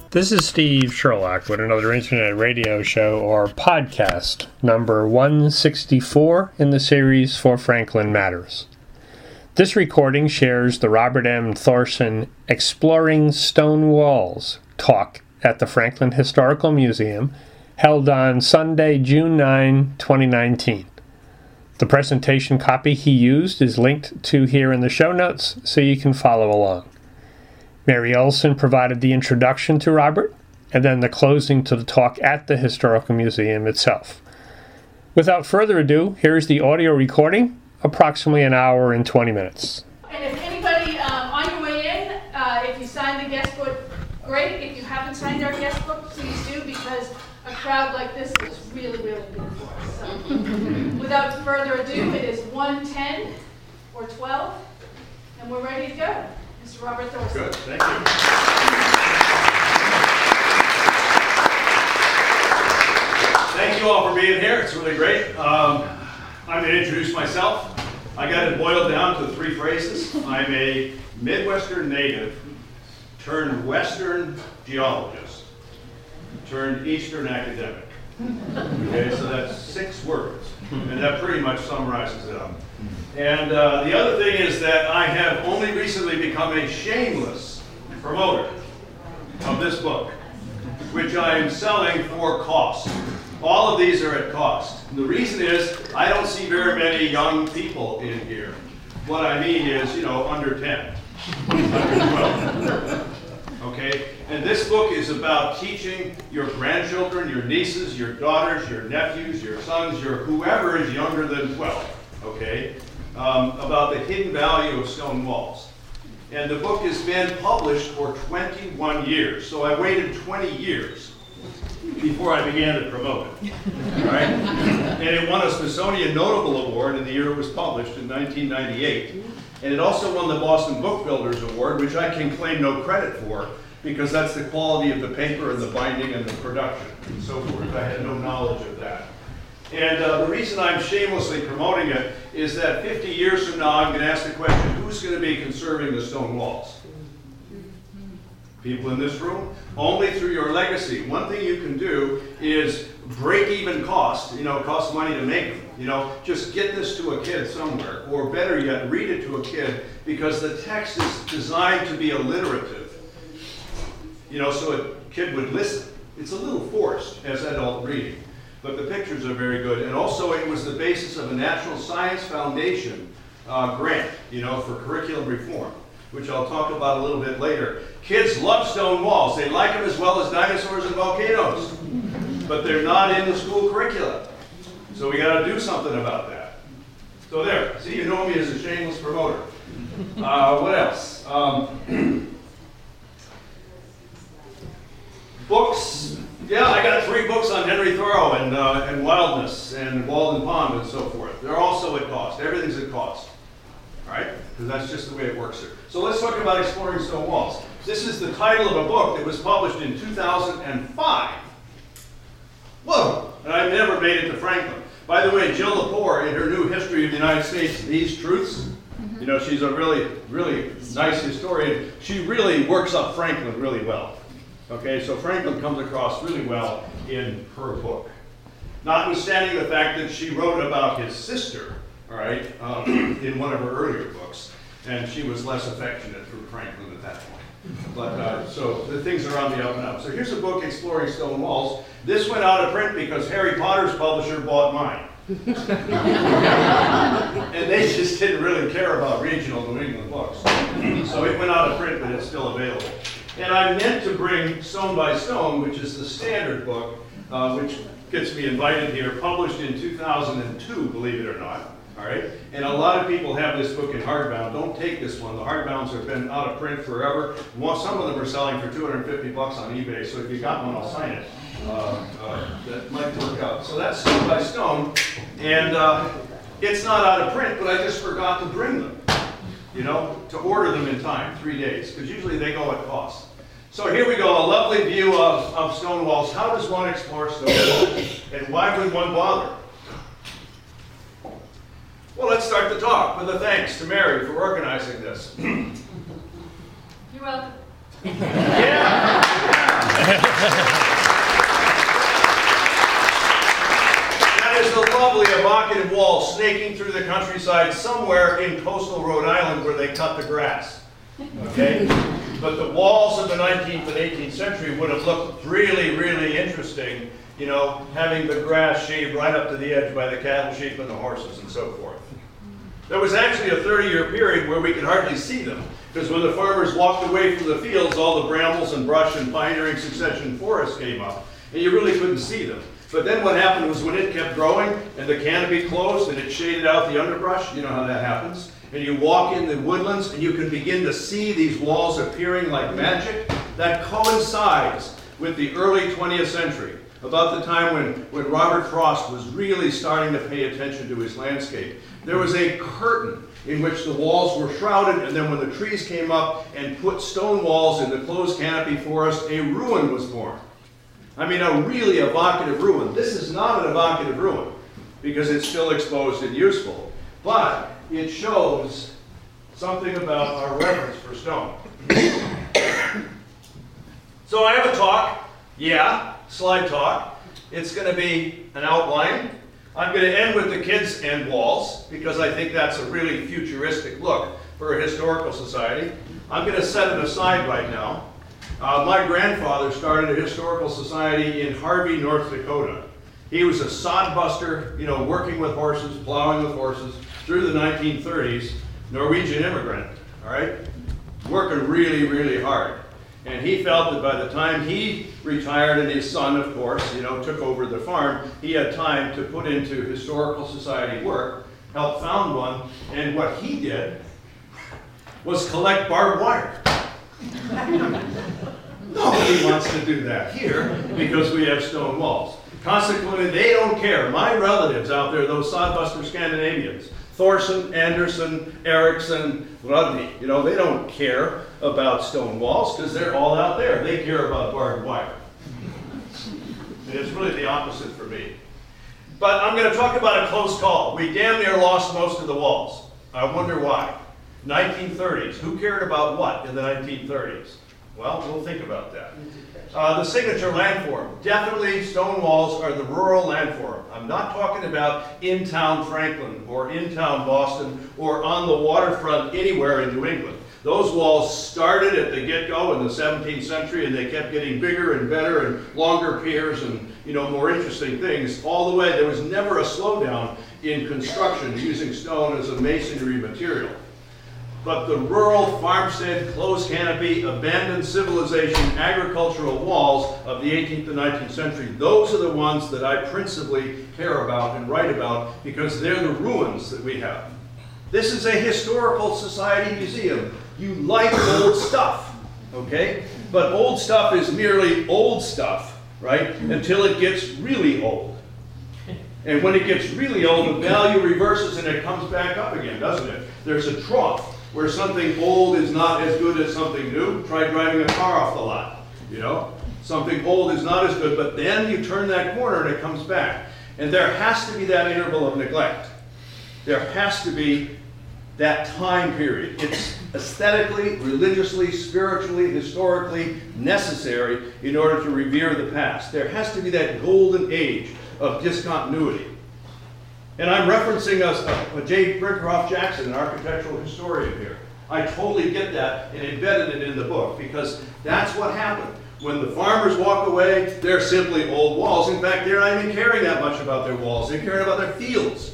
This is Steve Sherlock with another internet radio show, or podcast, number 164 in the series For Franklin Matters. This recording shares the Robert M. Thorson Exploring Stone Walls talk at the Franklin Historical Museum, held on Sunday, June 9, 2019. The presentation copy he used is linked to here in the show notes, so you can follow along. Mary Olson provided the introduction to Robert, and then the closing to the talk at the Historical Museum itself. Without further ado, here's the audio recording, approximately an hour and 20 minutes. And if anybody, on your way in, if you signed the guest book, great. If you haven't signed our guest book, please do, because a crowd like this is really, really good for us. So, without further ado, it is 1:10 or 12, and we're ready to go. Mr. Robert Thorson. Good, thank you. Thank you all for being here. It's really great. I'm going to introduce myself. I got it boiled down to 3 phrases. I'm a Midwestern native turned Western geologist turned Eastern academic. Okay, so that's 6 words, and that pretty much summarizes it up. And the other thing is that I have only recently become a shameless promoter of this book, which I am selling for cost. All of these are at cost. And the reason is I don't see very many young people in here. What I mean is, you know, under 10, under 12. Okay? And this book is about teaching your grandchildren, your nieces, your daughters, your nephews, your sons, your whoever is younger than 12. Okay? About the hidden value of stone walls. And the book has been published for 21 years. So I waited 20 years before I began to promote it. Right? And it won a Smithsonian Notable Award in the year it was published in 1998. And it also won the Boston Book Builders Award, which I can claim no credit for, because that's the quality of the paper and the binding and the production and so forth. I had no knowledge of that. And the reason I'm shamelessly promoting it is that 50 years from now, I'm going to ask the question, who's going to be conserving the stone walls? People in this room? Only through your legacy. One thing you can do is break even cost. You know, it costs money to make them. You know, just get this to a kid somewhere. Or better yet, read it to a kid, because the text is designed to be alliterative. You know, so a kid would listen. It's a little forced as adult reading. But the pictures are very good. And also it was the basis of a National Science Foundation grant, you know, for curriculum reform, which I'll talk about a little bit later. Kids love stone walls. They like them as well as dinosaurs and volcanoes. But they're not in the school curricula. So we got to do something about that. So there. See, you know me as a shameless promoter. What else? Books. Yeah, I got 3 books on Henry Thoreau and wildness and Walden Pond and so forth. They're also at cost. Everything's at cost. All right? Because that's just the way it works here. So let's talk about Exploring Stone Walls. This is the title of a book that was published in 2005. Whoa! And I never made it to Franklin. By the way, Jill Lepore, in her new History of the United States, These Truths, you know, she's a really, really nice historian. She really works up Franklin really well. Okay, so Franklin comes across really well in her book. Notwithstanding the fact that she wrote about his sister, all right, in one of her earlier books, and she was less affectionate for Franklin at that point. But so the things are on the up and up. So here's a book, Exploring Stone Walls. This went out of print because Harry Potter's publisher bought mine. And they just didn't really care about regional New England books. So it went out of print, but it's still available. And I meant to bring Stone by Stone, which is the standard book, which gets me invited here, published in 2002, believe it or not. All right? And a lot of people have this book in hardbound. Don't take this one. The hardbounds have been out of print forever. Some of them are selling for $250 on eBay, so if you got one, I'll sign it. That might work out. So that's Stone by Stone. And it's not out of print, but I just forgot to bring them. You know, to order them in time, 3 days, because usually they go at cost. So here we go, a lovely view of stone walls. How does one explore stone walls? And why would one bother? Well, let's start the talk with a thanks to Mary for organizing this. You're welcome. Yeah. That is the lovely, evocative wall snaking through the countryside somewhere in coastal Rhode Island where they cut the grass. Okay? But the walls of the 19th and 18th century would have looked really, really interesting, you know, having the grass shaved right up to the edge by the cattle, sheep, and the horses and so forth. There was actually a 30-year period where we could hardly see them, because when the farmers walked away from the fields, all the brambles and brush and pioneering succession forests came up, and you really couldn't see them. But then what happened was when it kept growing and the canopy closed and it shaded out the underbrush, you know how that happens, and you walk in the woodlands and you can begin to see these walls appearing like magic. That coincides with the early 20th century, about the time when Robert Frost was really starting to pay attention to his landscape. There was a curtain in which the walls were shrouded, and then when the trees came up and put stone walls in the closed canopy forest, a ruin was born. I mean, a really evocative ruin. This is not an evocative ruin because it's still exposed and useful, but it shows something about our reverence for stone. So I have a talk, slide talk. It's going to be an outline. I'm going to end with the kids and walls because I think that's a really futuristic look for a historical society. I'm going to set it aside right now. My grandfather started a historical society in Harvey, North Dakota. He was a sod buster, you know, working with horses, plowing with horses through the 1930s, Norwegian immigrant, all right? Working really, really hard. And he felt that by the time he retired and his son, of course, you know, took over the farm, he had time to put into historical society work, helped found one, and what he did was collect barbed wire. Nobody wants to do that here because we have stone walls. Consequently, they don't care. My relatives out there, those sodbuster Scandinavians, Thorson, Anderson, Erickson, Rodney, you know, they don't care about stone walls because they're all out there. They care about barbed wire. And it's really the opposite for me. But I'm going to talk about a close call. We damn near lost most of the walls. I wonder why. 1930s. Who cared about what in the 1930s? Well, we'll think about that. The signature landform. Definitely stone walls are the rural landform. I'm not talking about in-town Franklin or in-town Boston or on the waterfront anywhere in New England. Those walls started at the get-go in the 17th century and they kept getting bigger and better and longer piers and, you know, more interesting things all the way. There was never a slowdown in construction using stone as a masonry material. But the rural, farmstead, closed canopy, abandoned civilization, agricultural walls of the 18th and 19th century, those are the ones that I principally care about and write about because they're the ruins that we have. This is a historical society museum. You like old stuff, okay? But old stuff is merely old stuff, right? Until it gets really old. And when it gets really old, the value reverses and it comes back up again, doesn't it? There's a trough where something old is not as good as something new. Try driving a car off the lot, you know? Something old is not as good, but then you turn that corner and it comes back. And there has to be that interval of neglect. There has to be that time period. It's aesthetically, religiously, spiritually, historically necessary in order to revere the past. There has to be that golden age of discontinuity. And I'm referencing a J. Brinkerhoff Jackson, an architectural historian here. I totally get that and embedded it in the book because that's what happened. When the farmers walk away, they're simply old walls. In fact, they're not even caring that much about their walls. They're caring about their fields.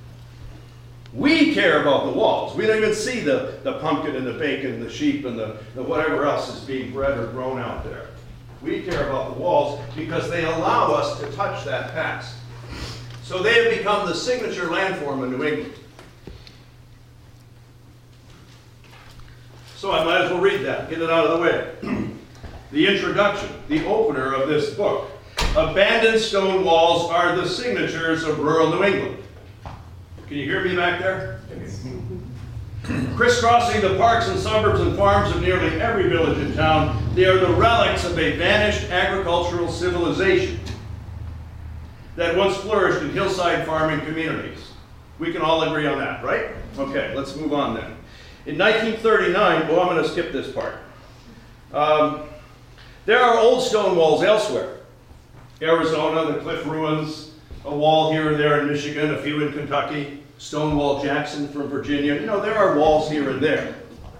We care about the walls. We don't even see the pumpkin and the bacon and the sheep and the whatever else is being bred or grown out there. We care about the walls because they allow us to touch that past. So they have become the signature landform in New England. So I might as well read that, get it out of the way. The introduction, the opener of this book. Abandoned stone walls are the signatures of rural New England. Can you hear me back there? Crisscrossing the parks and suburbs and farms of nearly every village and town, they are the relics of a vanished agricultural civilization that once flourished in hillside farming communities. We can all agree on that, right? Okay, let's move on then. In 1939, well, I'm going to skip this part. There are old stone walls elsewhere. Arizona, the cliff ruins, a wall here and there in Michigan, a few in Kentucky, Stonewall Jackson from Virginia. You know, there are walls here and there.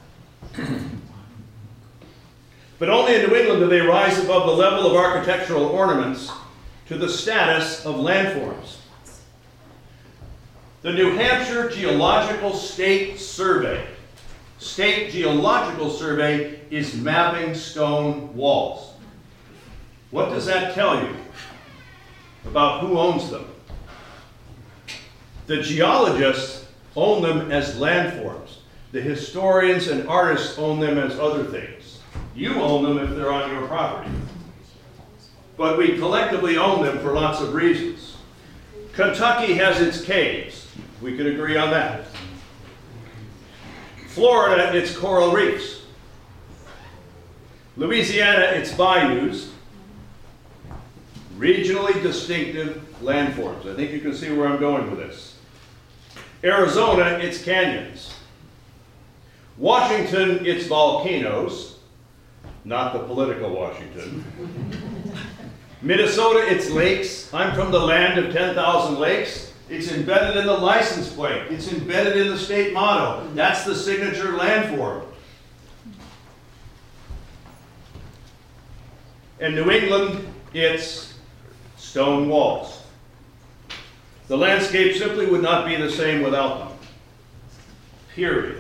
But only in New England do they rise above the level of architectural ornaments to the status of landforms. The New Hampshire Geological State Survey, is mapping stone walls. What does that tell you about who owns them? The geologists own them as landforms. The historians and artists own them as other things. You own them if they're on your property. But we collectively own them for lots of reasons. Kentucky has its caves. We could agree on that. Florida, its coral reefs. Louisiana, its bayous. Regionally distinctive landforms. I think you can see where I'm going with this. Arizona, its canyons. Washington, its volcanoes. Not the political Washington. Minnesota, its lakes. I'm from the land of 10,000 lakes. It's embedded in the license plate. It's embedded in the state motto. That's the signature landform. And New England, it's stone walls. The landscape simply would not be the same without them. Period.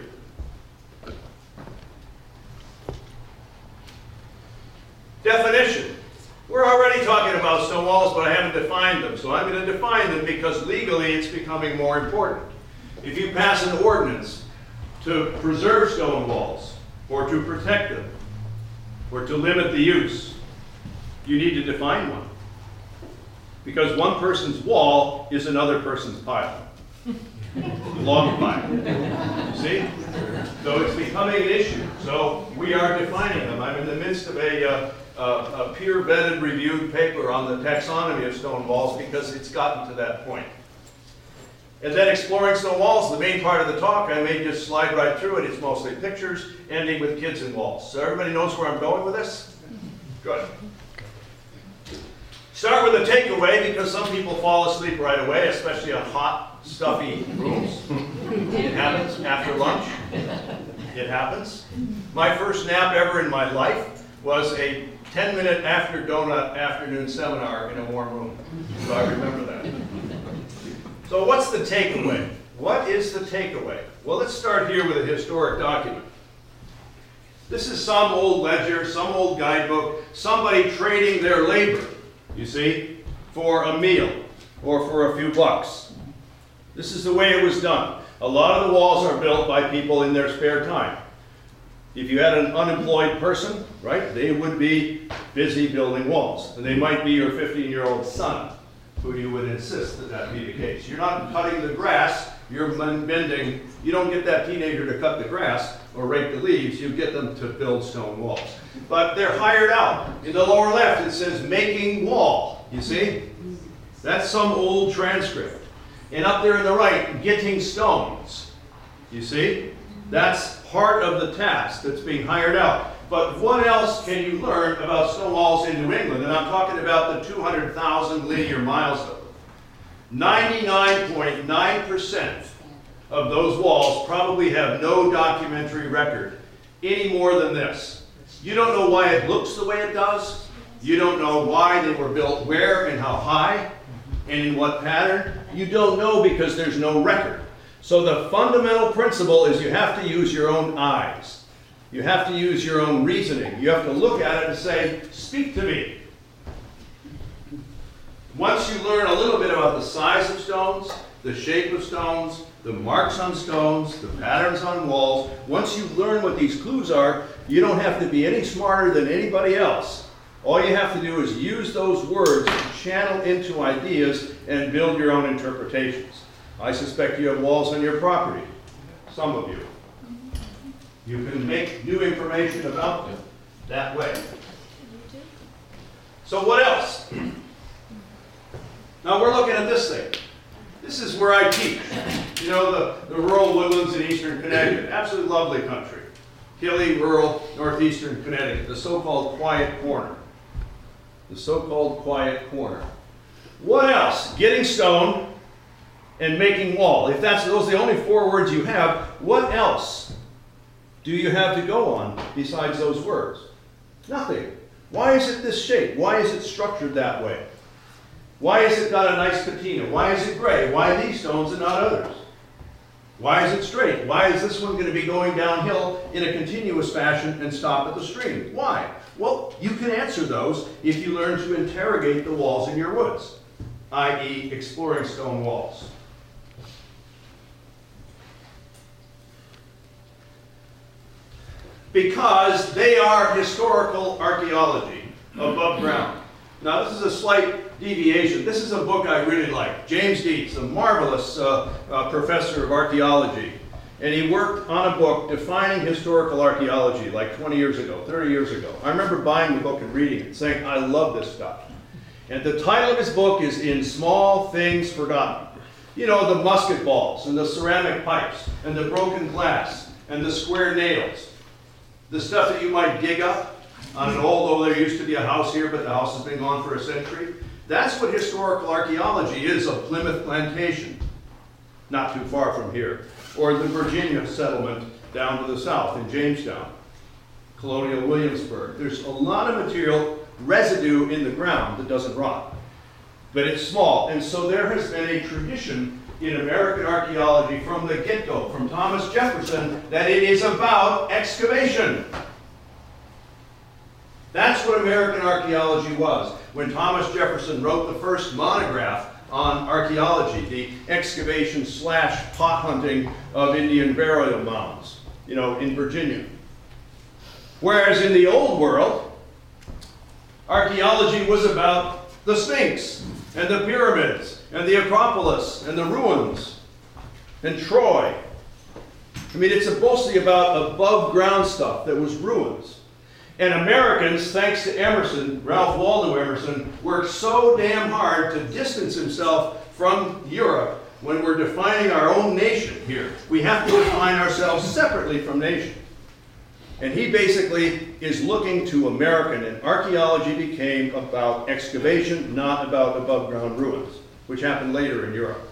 Definition. We're already talking about stone walls, but I haven't defined them. So I'm going to define them because legally it's becoming more important. If you pass an ordinance to preserve stone walls, or to protect them, or to limit the use, you need to define one. Because one person's wall is another person's pile. Log pile. See? So it's becoming an issue. So we are defining them. I'm in the midst of a peer-vetted, reviewed paper on the taxonomy of stone walls because it's gotten to that point. And then exploring stone walls, the main part of the talk, I may just slide right through it. It's mostly pictures, ending with kids and walls. So everybody knows where I'm going with this? Good. Start with a takeaway because some people fall asleep right away, especially on hot, stuffy rooms. It happens after lunch. It happens. My first nap ever in my life was a 10-minute after donut afternoon seminar in a warm room. So I remember that. So what's the takeaway? What is the takeaway? Well, let's start here with a historic document. This is some old ledger, some old guidebook, somebody trading their labor, you see, for a meal or for a few bucks. This is the way it was done. A lot of the walls are built by people in their spare time. If you had an unemployed person, right, they would be busy building walls. And they might be your 15-year-old son, who you would insist that that be the case. You're not cutting the grass, you're mending. You don't get that teenager to cut the grass or rake the leaves, you get them to build stone walls. But they're hired out. In the lower left, it says making wall, you see? That's some old transcript. And up there in the right, getting stones, you see? That's part of the task that's being hired out. But what else can you learn about stone walls in New England? And I'm talking about the 200,000 linear miles of them. 99.9% of those walls probably have no documentary record any more than this. You don't know why it looks the way it does. You don't know why they were built where and how high and in what pattern. You don't know because there's no record. So the fundamental principle is you have to use your own eyes. You have to use your own reasoning. You have to look at it and say, speak to me. Once you learn a little bit about the size of stones, the shape of stones, the marks on stones, the patterns on walls, once you learn what these clues are, you don't have to be any smarter than anybody else. All you have to do is use those words to channel into ideas and build your own interpretations. I suspect you have walls on your property, some of you. You can make new information about them that way. So what else? Now we're looking at this thing. This is where I teach. You know, the rural woodlands in eastern Connecticut. Absolutely lovely country. hilly, rural, northeastern Connecticut, the so-called Quiet Corner. The so-called Quiet Corner. What else? Getting stone and making wall. If those are the only 4 words you have, what else do you have to go on besides those words? Nothing. Why is it this shape? Why is it structured that way? Why has it got a nice patina? Why is it gray? Why these stones and not others? Why is it straight? Why is this one going to be going downhill in a continuous fashion and stop at the stream? Why? Well, you can answer those if you learn to interrogate the walls in your woods, i.e. exploring stone walls. Because they are historical archaeology above ground. Now, this is a slight deviation. This is a book I really like. James Dietz, a marvelous professor of archaeology. And he worked on a book defining historical archaeology like 20 years ago, 30 years ago. I remember buying the book and reading it and saying, I love this stuff. And the title of his book is In Small Things Forgotten. You know, the musket balls and the ceramic pipes and the broken glass and the square nails. The stuff that you might dig up on an old, oh, there used to be a house here, but the house has been gone for a century. That's what historical archaeology is of Plymouth Plantation, not too far from here, or the Virginia settlement down to the south in Jamestown, colonial Williamsburg. There's a lot of material, residue in the ground that doesn't rot, but it's small. And so there has been a tradition in American archaeology from the get-go, from Thomas Jefferson, that it is about excavation. That's what American archaeology was. When Thomas Jefferson wrote the first monograph on archaeology, the excavation / pot hunting of Indian burial mounds, you know, in Virginia. Whereas in the old world, archaeology was about the Sphinx and the pyramids and the Acropolis and the ruins and Troy. I mean, it's mostly about above ground stuff that was ruins. And Americans, thanks to Emerson, Ralph Waldo Emerson, worked so damn hard to distance himself from Europe when we're defining our own nation here. We have to define ourselves separately from nation. And he basically is looking to American, and archaeology became about excavation, not about above ground ruins, which happened later in Europe.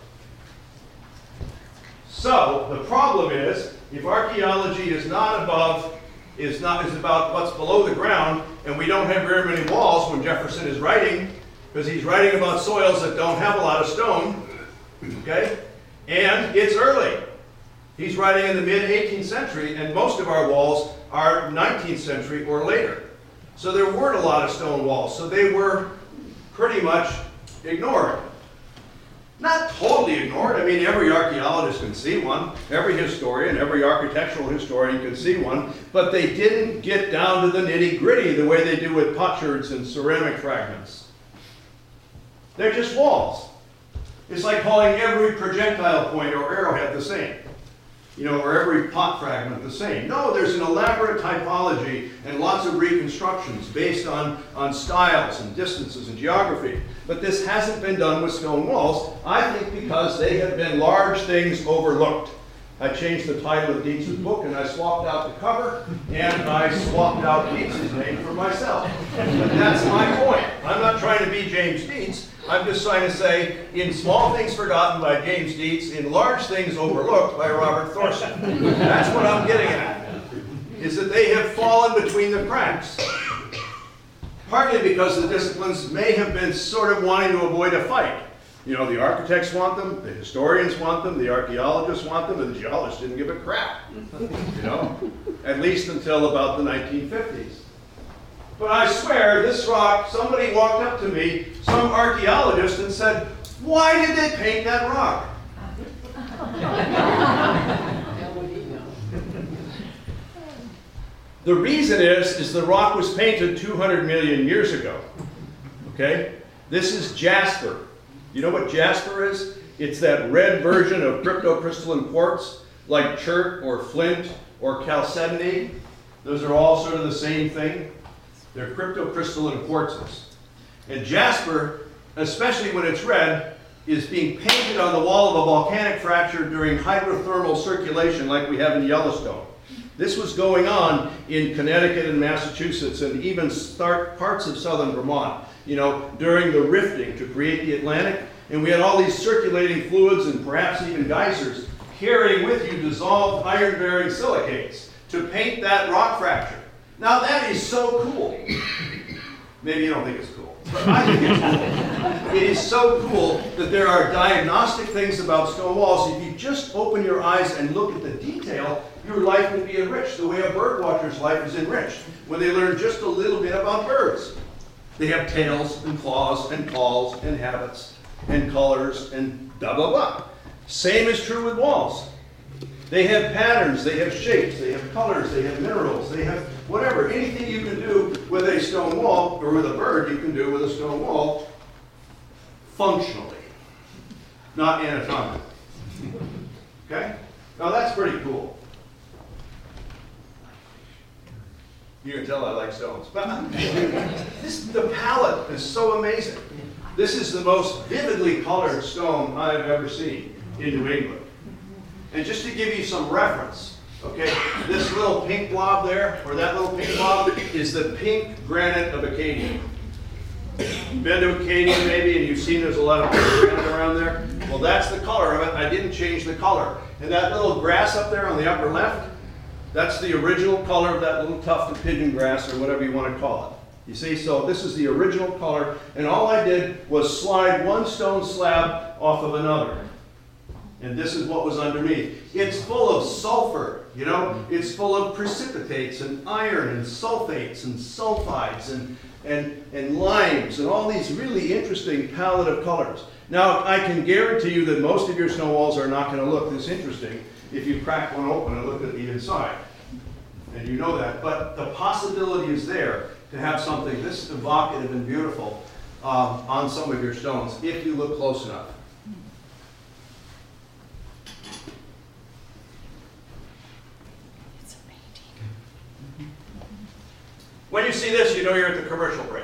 So the problem is, if archaeology is not about what's below the ground, and we don't have very many walls when Jefferson is writing, because he's writing about soils that don't have a lot of stone, okay? And it's early. He's writing in the mid-18th century, and most of our walls are 19th century or later. So there weren't a lot of stone walls, so they were pretty much ignored. Not totally ignored. I mean, every archaeologist can see one. Every historian, every architectural historian can see one. But they didn't get down to the nitty-gritty the way they do with potsherds and ceramic fragments. They're just walls. It's like calling every projectile point or arrowhead the same. You know, or every pot fragment the same. No, there's an elaborate typology and lots of reconstructions based on styles and distances and geography. But this hasn't been done with stone walls, I think because they have been large things overlooked. I changed the title of Dietz's book, and I swapped out the cover, and I swapped out Dietz's name for myself. But that's my point. I'm not trying to be James Dietz. I'm just trying to say, in Small Things Forgotten by James Dietz, in Large Things Overlooked by Robert Thorson. That's what I'm getting at, is that they have fallen between the cracks. Partly because the disciplines may have been sort of wanting to avoid a fight. You know, the architects want them, the historians want them, the archaeologists want them, and the geologists didn't give a crap. You know, at least until about the 1950s. But I swear, this rock, somebody walked up to me, some archaeologist, and said, "Why did they paint that rock?" The reason is the rock was painted 200 million years ago. Okay? This is jasper. You know what jasper is? It's that red version of cryptocrystalline quartz, like chert or flint or chalcedony. Those are all sort of the same thing. They're cryptocrystalline quartzes. And jasper, especially when it's red, is being painted on the wall of a volcanic fracture during hydrothermal circulation like we have in Yellowstone. This was going on in Connecticut and Massachusetts and even parts of southern Vermont, you know, during the rifting to create the Atlantic. And we had all these circulating fluids and perhaps even geysers carrying with you dissolved iron-bearing silicates to paint that rock fracture. Now that is so cool. Maybe you don't think it's cool, but I think it's cool. It is so cool that there are diagnostic things about stone walls. If you just open your eyes and look at the detail, your life would be enriched the way a bird watcher's life is enriched when they learn just a little bit about birds. They have tails and claws and calls and habits and colors and blah, blah, blah. Same is true with walls. They have patterns, they have shapes, they have colors, they have minerals, they have whatever. Anything you can do with a stone wall, or with a bird, you can do with a stone wall functionally, not anatomically. Okay? Now that's pretty cool. You can tell I like stones. But the palette is so amazing. This is the most vividly colored stone I've ever seen in New England. And just to give you some reference, okay, this little pink blob there, or that little pink blob, is the pink granite of Acadia. You've been to Acadia maybe, and you've seen there's a lot of pink granite around there. Well, that's the color of it. I didn't change the color. And that little grass up there on the upper left, that's the original color of that little tuft of pigeon grass, or whatever you want to call it. You see, so this is the original color, and all I did was slide one stone slab off of another. And this is what was underneath. It's full of sulfur, you know? It's full of precipitates and iron and sulfates and sulfides and limes and all these really interesting palette of colors. Now, I can guarantee you that most of your stone walls are not going to look this interesting if you crack one open and look at the inside. And you know that. But the possibility is there to have something this evocative and beautiful on some of your stones if you look close enough. When you see this, you know you're at the commercial break.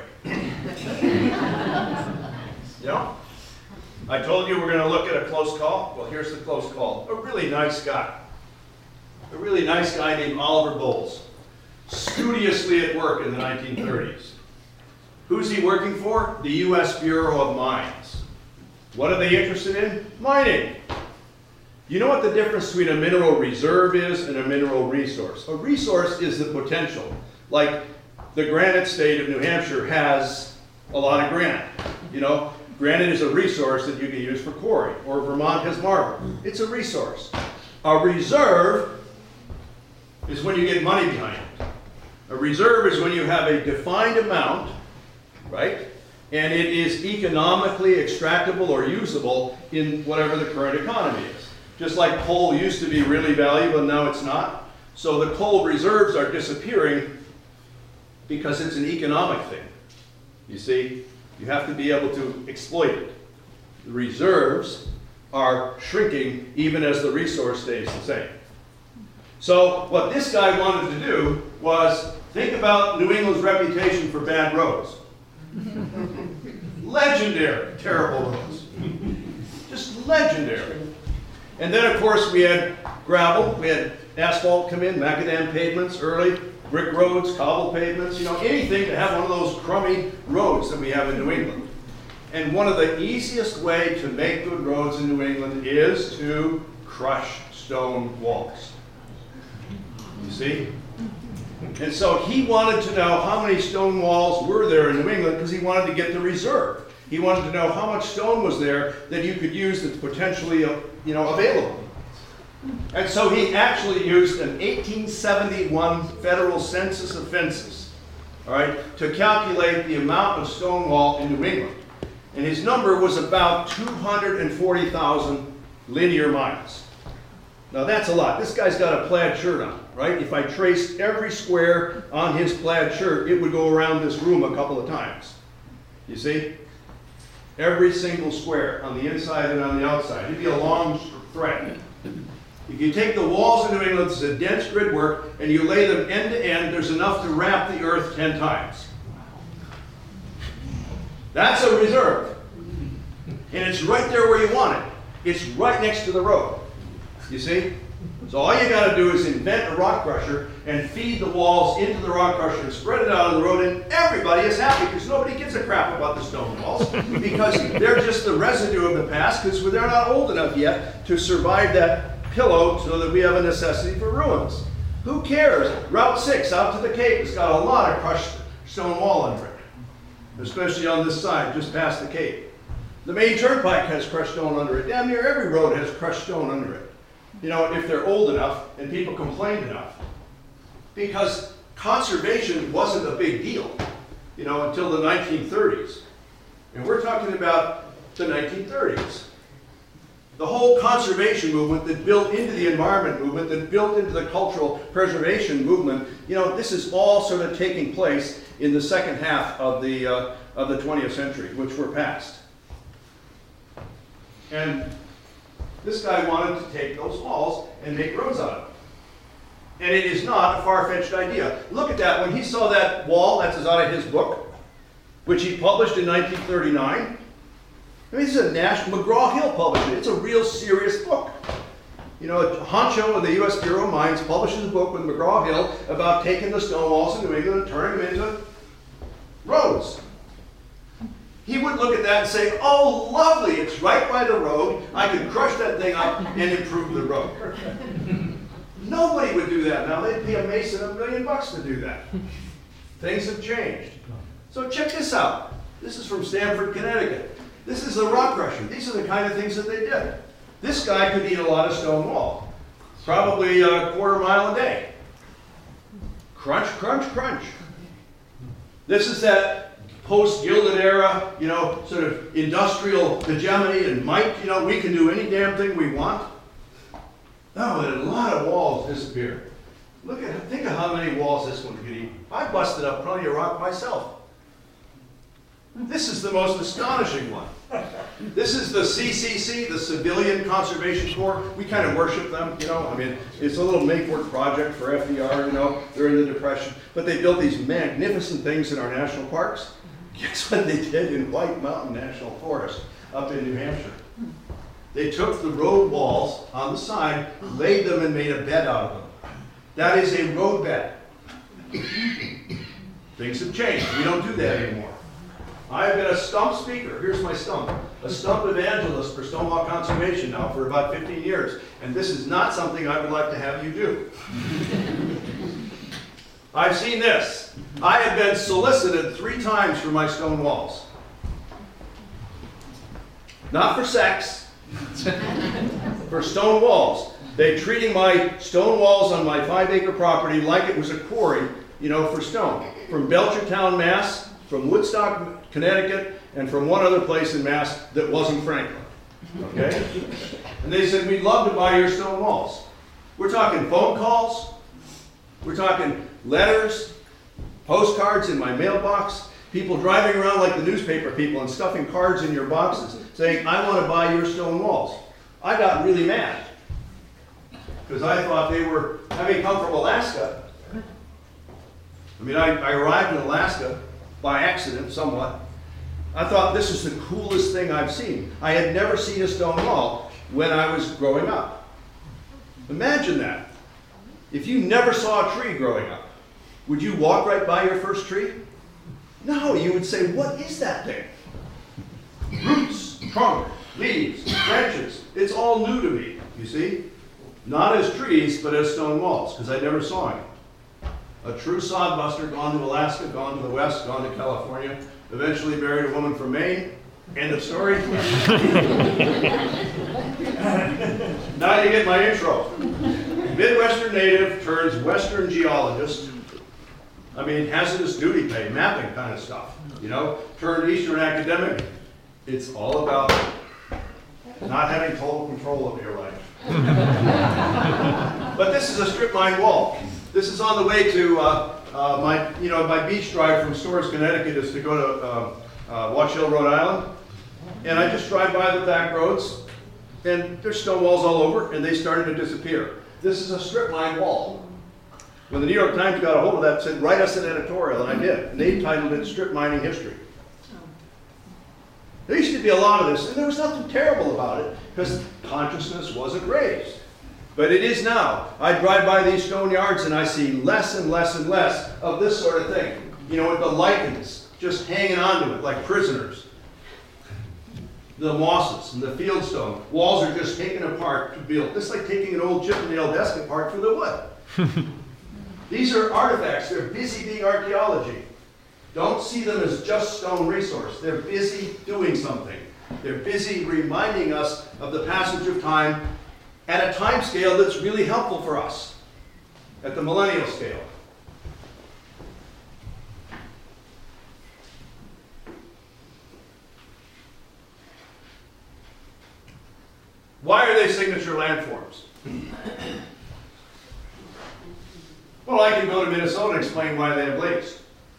You know? I told you we're going to look at a close call. Well, here's the close call. A really nice guy. A really nice guy named Oliver Bowles. Studiously at work in the 1930s. Who's he working for? The U.S. Bureau of Mines. What are they interested in? Mining. You know what the difference between a mineral reserve is and a mineral resource? A resource is the potential. Like the granite state of New Hampshire has a lot of granite. You know, granite is a resource that you can use for quarry, or Vermont has marble. It's a resource. A reserve is when you get money behind it. A reserve is when you have a defined amount, right? And it is economically extractable or usable in whatever the current economy is. Just like coal used to be really valuable, now it's not. So the coal reserves are disappearing because it's an economic thing. You see, you have to be able to exploit it. The reserves are shrinking even as the resource stays the same. So what this guy wanted to do was think about New England's reputation for bad roads. Legendary, terrible roads. Just legendary. And then, of course, we had gravel, we had asphalt come in, macadam pavements early, brick roads, cobble pavements, you know, anything to have one of those crummy roads that we have in New England. And one of the easiest way to make good roads in New England is to crush stone walls. You see? And so he wanted to know how many stone walls were there in New England because he wanted to get the reserve. He wanted to know how much stone was there that you could use that's potentially, you know, available. And so he actually used an 1871 federal census of fences, all right, to calculate the amount of stone wall in New England. And his number was about 240,000 linear miles. Now that's a lot. This guy's got a plaid shirt on, right? If I traced every square on his plaid shirt, it would go around this room a couple of times. You see? Every single square on the inside and on the outside. It'd be a long thread. If you take the walls of New England, it's a dense grid work, and you lay them end to end, there's enough to wrap the earth 10 times. That's a reserve. And it's right there where you want it. It's right next to the road. You see? So all you got to do is invent a rock crusher and feed the walls into the rock crusher and spread it out on the road, and everybody is happy because nobody gives a crap about the stone walls because they're just the residue of the past because they're not old enough yet to survive that pillow so that we have a necessity for ruins. Who cares? Route 6 out to the Cape has got a lot of crushed stone wall under it, especially on this side just past the Cape. The main turnpike has crushed stone under it. Damn near every road has crushed stone under it. You know, if they're old enough and people complained enough. Because conservation wasn't a big deal, you know, until the 1930s. And we're talking about the 1930s. The whole conservation movement that built into the environment movement, that built into the cultural preservation movement, you know, this is all sort of taking place in the second half of the 20th century, which we're past. And this guy wanted to take those walls and make roads out of them. And it is not a far-fetched idea. Look at that. When he saw that wall, that's out of his book, which he published in 1939. I mean, this is a national, McGraw-Hill published it. It's a real serious book. You know, Honcho of the U.S. Bureau of Mines publishes a book with McGraw-Hill about taking the stone walls in New England and turning them into roads. He would look at that and say, oh, lovely, it's right by the road. I could crush that thing up and improve the road. Nobody would do that now. They'd pay a mason $1 million to do that. Things have changed. So check this out. This is from Stamford, Connecticut. This is the rock crusher. These are the kind of things that they did. This guy could eat a lot of stone wall. Probably a quarter mile a day. Crunch, crunch, crunch. This is that post-Gilded era, you know, sort of industrial hegemony and might, you know, we can do any damn thing we want. No, a lot of walls disappeared. Look at, think of how many walls this one could eat. I busted up plenty of rock myself. This is the most astonishing one. This is the CCC, the Civilian Conservation Corps. We kind of worship them, you know. I mean, it's a little make-work project for FDR, you know, during the Depression. But they built these magnificent things in our national parks. Guess what they did in White Mountain National Forest up in New Hampshire? They took the road walls on the side, laid them, and made a bed out of them. That is a road bed. Things have changed. We don't do that anymore. I've been a stump speaker. Here's my stump. A stump evangelist for stonewall conservation now for about 15 years. And this is not something I would like to have you do. I've seen this. I have been solicited 3 times for my stone walls. Not for sex, for stone walls. They're treating my stone walls on my 5-acre property like it was a quarry, you know, for stone. From Belchertown, Mass., from Woodstock, Connecticut, and from one other place in Mass that wasn't Franklin. Okay? And they said, we'd love to buy your stone walls. We're talking phone calls. We're talking letters, postcards in my mailbox, people driving around like the newspaper people and stuffing cards in your boxes saying, I want to buy your stone walls. I got really mad because I thought they were, having come from Alaska. I mean, I arrived in Alaska by accident somewhat. I thought this is the coolest thing I've seen. I had never seen a stone wall when I was growing up. Imagine that. If you never saw a tree growing up, would you walk right by your first tree? No, you would say, what is that thing? Roots, trunk, leaves, branches. It's all new to me, you see? Not as trees, but as stone walls, because I never saw any. A true sodbuster, gone to Alaska, gone to the West, gone to California, eventually married a woman from Maine. End of story. Now you get my intro. Midwestern native turns Western geologist. I mean, hazardous duty pay, mapping kind of stuff, you know, turned Eastern academic. It's all about not having total control of your life. But this is a strip mine wall. This is on the way to my beach drive from Storrs, Connecticut is to go to Watch Hill, Rhode Island. And I just drive by the back roads, and there's stone walls all over, and they started to disappear. This is a strip mine wall. When the New York Times got a hold of that, said, write us an editorial, and I did. And they titled it Strip Mining History. There used to be a lot of this, and there was nothing terrible about it, because consciousness wasn't raised. But it is now. I drive by these stone yards and I see less and less and less of this sort of thing. You know, with the lichens just hanging onto it like prisoners. The mosses and the fieldstone. Walls are just taken apart to build. Just like taking an old Chippendale desk apart for the wood. These are artifacts. They're busy being archaeology. Don't see them as just stone resource. They're busy doing something. They're busy reminding us of the passage of time at a time scale that's really helpful for us, at the millennial scale. Why are they signature landforms? Well, I can go to Minnesota and explain why they have lakes.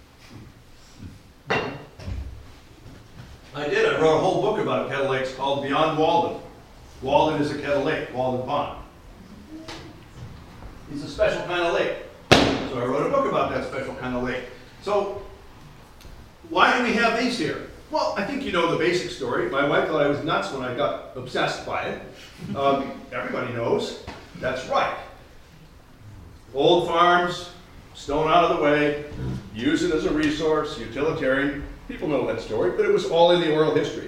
I did. I wrote a whole book about kettle lakes called Beyond Walden. Walden is a kettle lake, Walden Pond. It's a special kind of lake. So I wrote a book about that special kind of lake. So why do we have these here? Well, I think you know the basic story. My wife thought I was nuts when I got obsessed by it. Everybody knows that's right. Old farms, stone out of the way, use it as a resource, utilitarian. People know that story, but it was all in the oral history.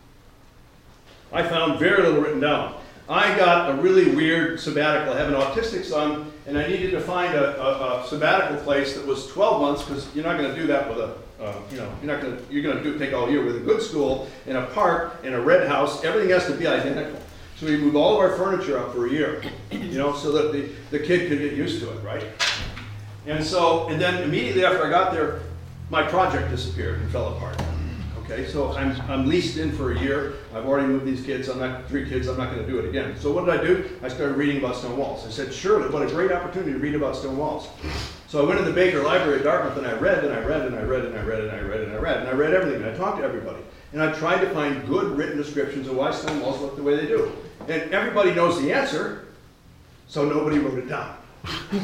I found very little written down. I got a really weird sabbatical. I have an autistic son, and I needed to find a sabbatical place that was 12 months, because you're not going to do that with a, you're going to take all year with a good school, in a park, in a red house. Everything has to be identical. So we moved all of our furniture up for a year, so that the kid could get used to it, right? And then immediately after I got there, my project disappeared and fell apart. Okay, so I'm leased in for a year. I've already moved these kids. 3 kids. I'm not going to do it again. So what did I do? I started reading about stone walls. I said, surely, what a great opportunity to read about stone walls. So I went to the Baker Library at Dartmouth and I read and I read and I read and I read and I read and I read and I read everything. And I talked to everybody. And I tried to find good written descriptions of why stone walls look the way they do. And everybody knows the answer, so nobody wrote it down. I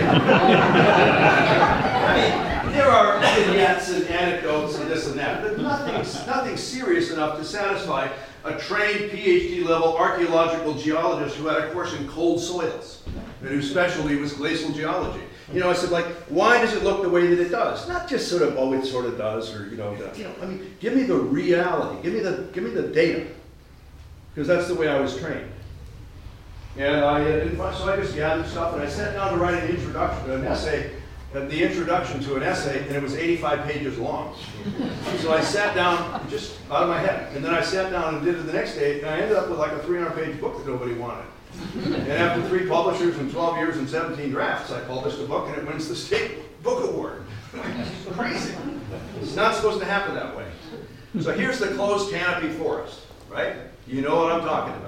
mean, there are vignettes and anecdotes and this and that, but nothing serious enough to satisfy a trained PhD level archaeological geologist who had a course in cold soils and whose specialty was glacial geology. I said, why does it look the way that it does? Not just sort of, oh, it sort of does, or I mean, give me the reality, give me the data, because that's the way I was trained. And so I just gathered stuff, and I sat down to write an introduction to an essay, the introduction to an essay, and it was 85 pages long. So I sat down just out of my head, and then I sat down and did it the next day, and I ended up with like a 300-page book that nobody wanted. And after 3 publishers and 12 years and 17 drafts, I published a book, and it wins the State Book Award. It's crazy. It's not supposed to happen that way. So here's the closed canopy forest, right? You know what I'm talking about.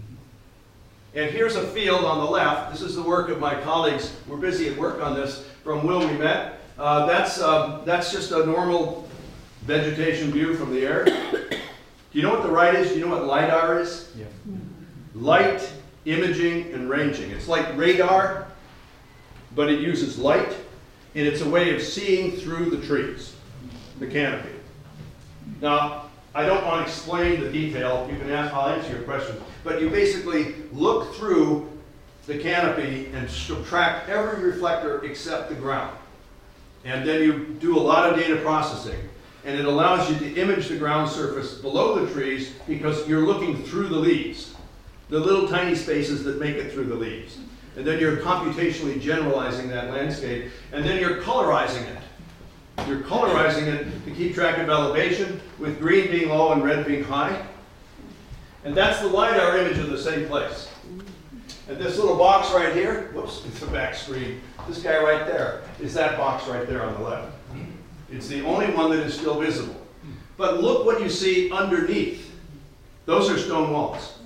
And here's a field on the left. This is the work of my colleagues. We're busy at work on this from Will We Met. That's just a normal vegetation view from the air. Do you know what the right is? Do you know what LIDAR is? Yeah. Light, imaging, and ranging. It's like radar, but it uses light, and it's a way of seeing through the trees, the canopy. Now, I don't want to explain the detail. You can ask, I'll answer your question. But you basically look through the canopy and subtract every reflector except the ground. And then you do a lot of data processing. And it allows you to image the ground surface below the trees because you're looking through the leaves, the little tiny spaces that make it through the leaves. And then you're computationally generalizing that landscape. And then you're colorizing it. You're colorizing it to keep track of elevation, with green being low and red being high. And that's the LIDAR image of the same place. And this little box right here, whoops, it's the back screen. This guy right there is that box right there on the left. It's the only one that is still visible. But look what you see underneath. Those are stone walls.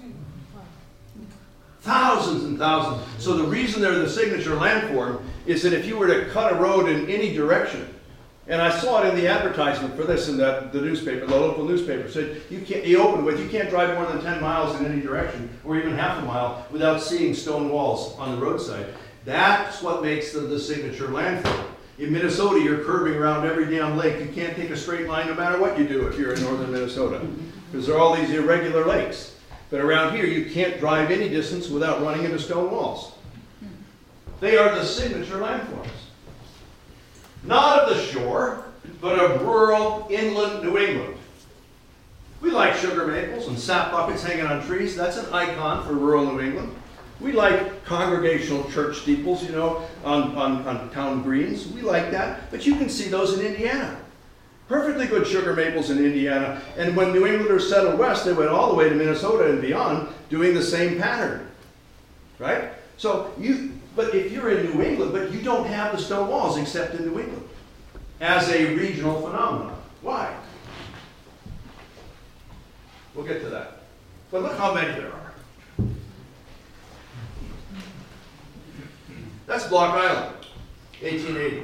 Thousands and thousands. So the reason they're the signature landform is that if you were to cut a road in any direction, and I saw it in the advertisement for this in the newspaper, the local newspaper, said you opened with, you can't drive more than 10 miles in any direction, or even half a mile, without seeing stone walls on the roadside. That's what makes them the signature landform. In Minnesota, you're curving around every damn lake. You can't take a straight line no matter what you do if you're in northern Minnesota, because there are all these irregular lakes. But around here, you can't drive any distance without running into stone walls. They are the signature landforms. Not of the shore, but of rural inland New England. We like sugar maples and sap buckets hanging on trees. That's an icon for rural New England. We like congregational church steeples, you know, on town greens. We like that, but you can see those in Indiana. Perfectly good sugar maples in Indiana. And when New Englanders settled west, they went all the way to Minnesota and beyond, doing the same pattern, right? So but if you're in New England, but you don't have the stone walls except in New England as a regional phenomenon. Why? We'll get to that. But look how many there are. That's Block Island, 1880.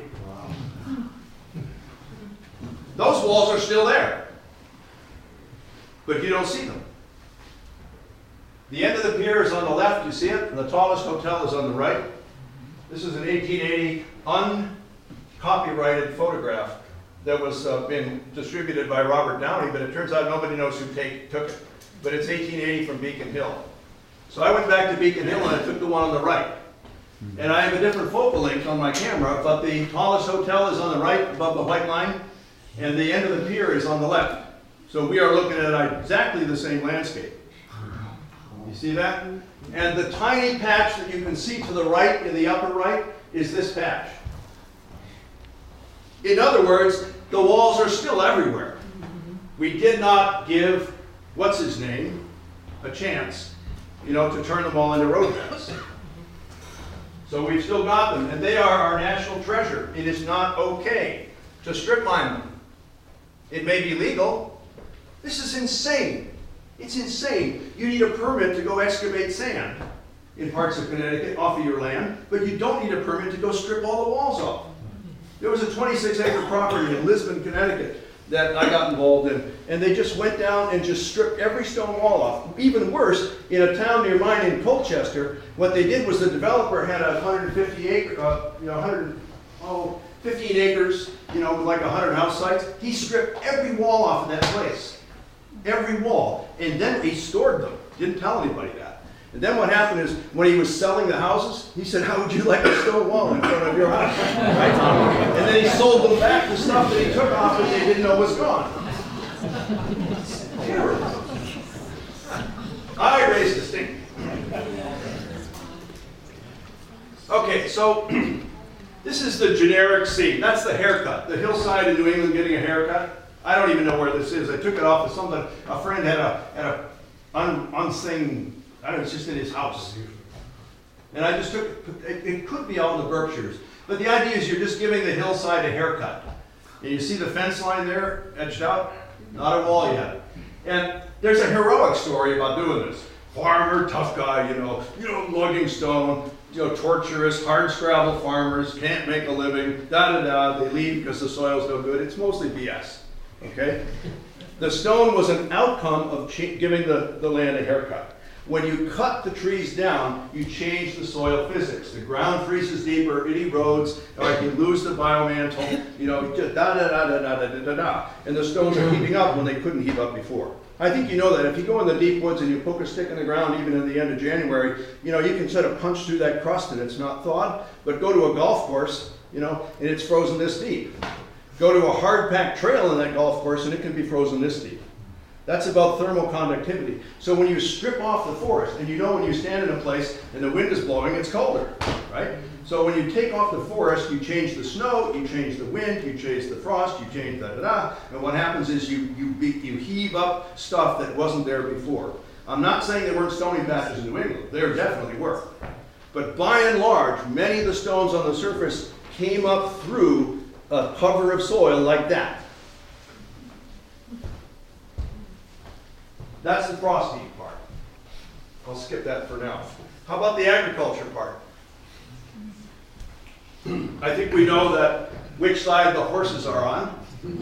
Those walls are still there, but you don't see them. The end of the pier is on the left, you see it, and the tallest hotel is on the right. This is an 1880 uncopyrighted photograph that was being distributed by Robert Downey, but it turns out nobody knows who took it. But it's 1880 from Beacon Hill. So I went back to Beacon Hill and I took the one on the right. And I have a different focal length on my camera, but the tallest hotel is on the right above the white line, and the end of the pier is on the left. So we are looking at exactly the same landscape. You see that? And the tiny patch that you can see to the right, in the upper right, is this patch. In other words, the walls are still everywhere. We did not give, what's his name, a chance, you know, to turn them all into roadbeds. So we've still got them, and they are our national treasure. It is not okay to strip mine them. It may be legal. This is insane. It's insane. You need a permit to go excavate sand in parts of Connecticut off of your land, but you don't need a permit to go strip all the walls off. There was a 26-acre property in Lisbon, Connecticut that I got involved in, and they just went down and just stripped every stone wall off. Even worse, in a town near mine in Colchester, what they did was the developer had a 150 acre, 15 acres, you know, with like 100 house sites. He stripped every wall off of that place, every wall, and then he stored them. Didn't tell anybody that. And then what happened is, when he was selling the houses, he said, "How would you like a stone wall in front of your house?" Right? And then he sold them back the stuff that he took off that they didn't know was gone. I raised the stink. Okay, so this is the generic scene. That's the haircut. The hillside in New England getting a haircut. I don't even know where this is. I took it off of something. A friend had a unseen, I don't know, it's just in his house. And I just took it could be out in the Berkshires. But the idea is you're just giving the hillside a haircut. And you see the fence line there etched out? Not a wall yet. And there's a heroic story about doing this. Farmer, tough guy, you know, lugging stone, torturous, hard scrabble farmers, can't make a living, they leave because the soil's no good. It's mostly BS, okay? The stone was an outcome of giving the land a haircut. When you cut the trees down, you change the soil physics. The ground freezes deeper, it erodes, you lose the biomantle, and the stones are heaving up when they couldn't heave up before. I think you know that. If you go in the deep woods and you poke a stick in the ground, even in the end of January, you can sort of punch through that crust and it's not thawed. But go to a golf course, and it's frozen this deep. Go to a hard-packed trail in that golf course and it can be frozen this deep. That's about thermal conductivity. So when you strip off the forest, and when you stand in a place and the wind is blowing, it's colder, right? So when you take off the forest, you change the snow, you change the wind, you change the frost, you change and what happens is you heave up stuff that wasn't there before. I'm not saying there weren't stony patches in New England. There definitely were. But by and large, many of the stones on the surface came up through a cover of soil like that. That's the frost heave part. I'll skip that for now. How about the agriculture part? I think we know that which side the horses are on.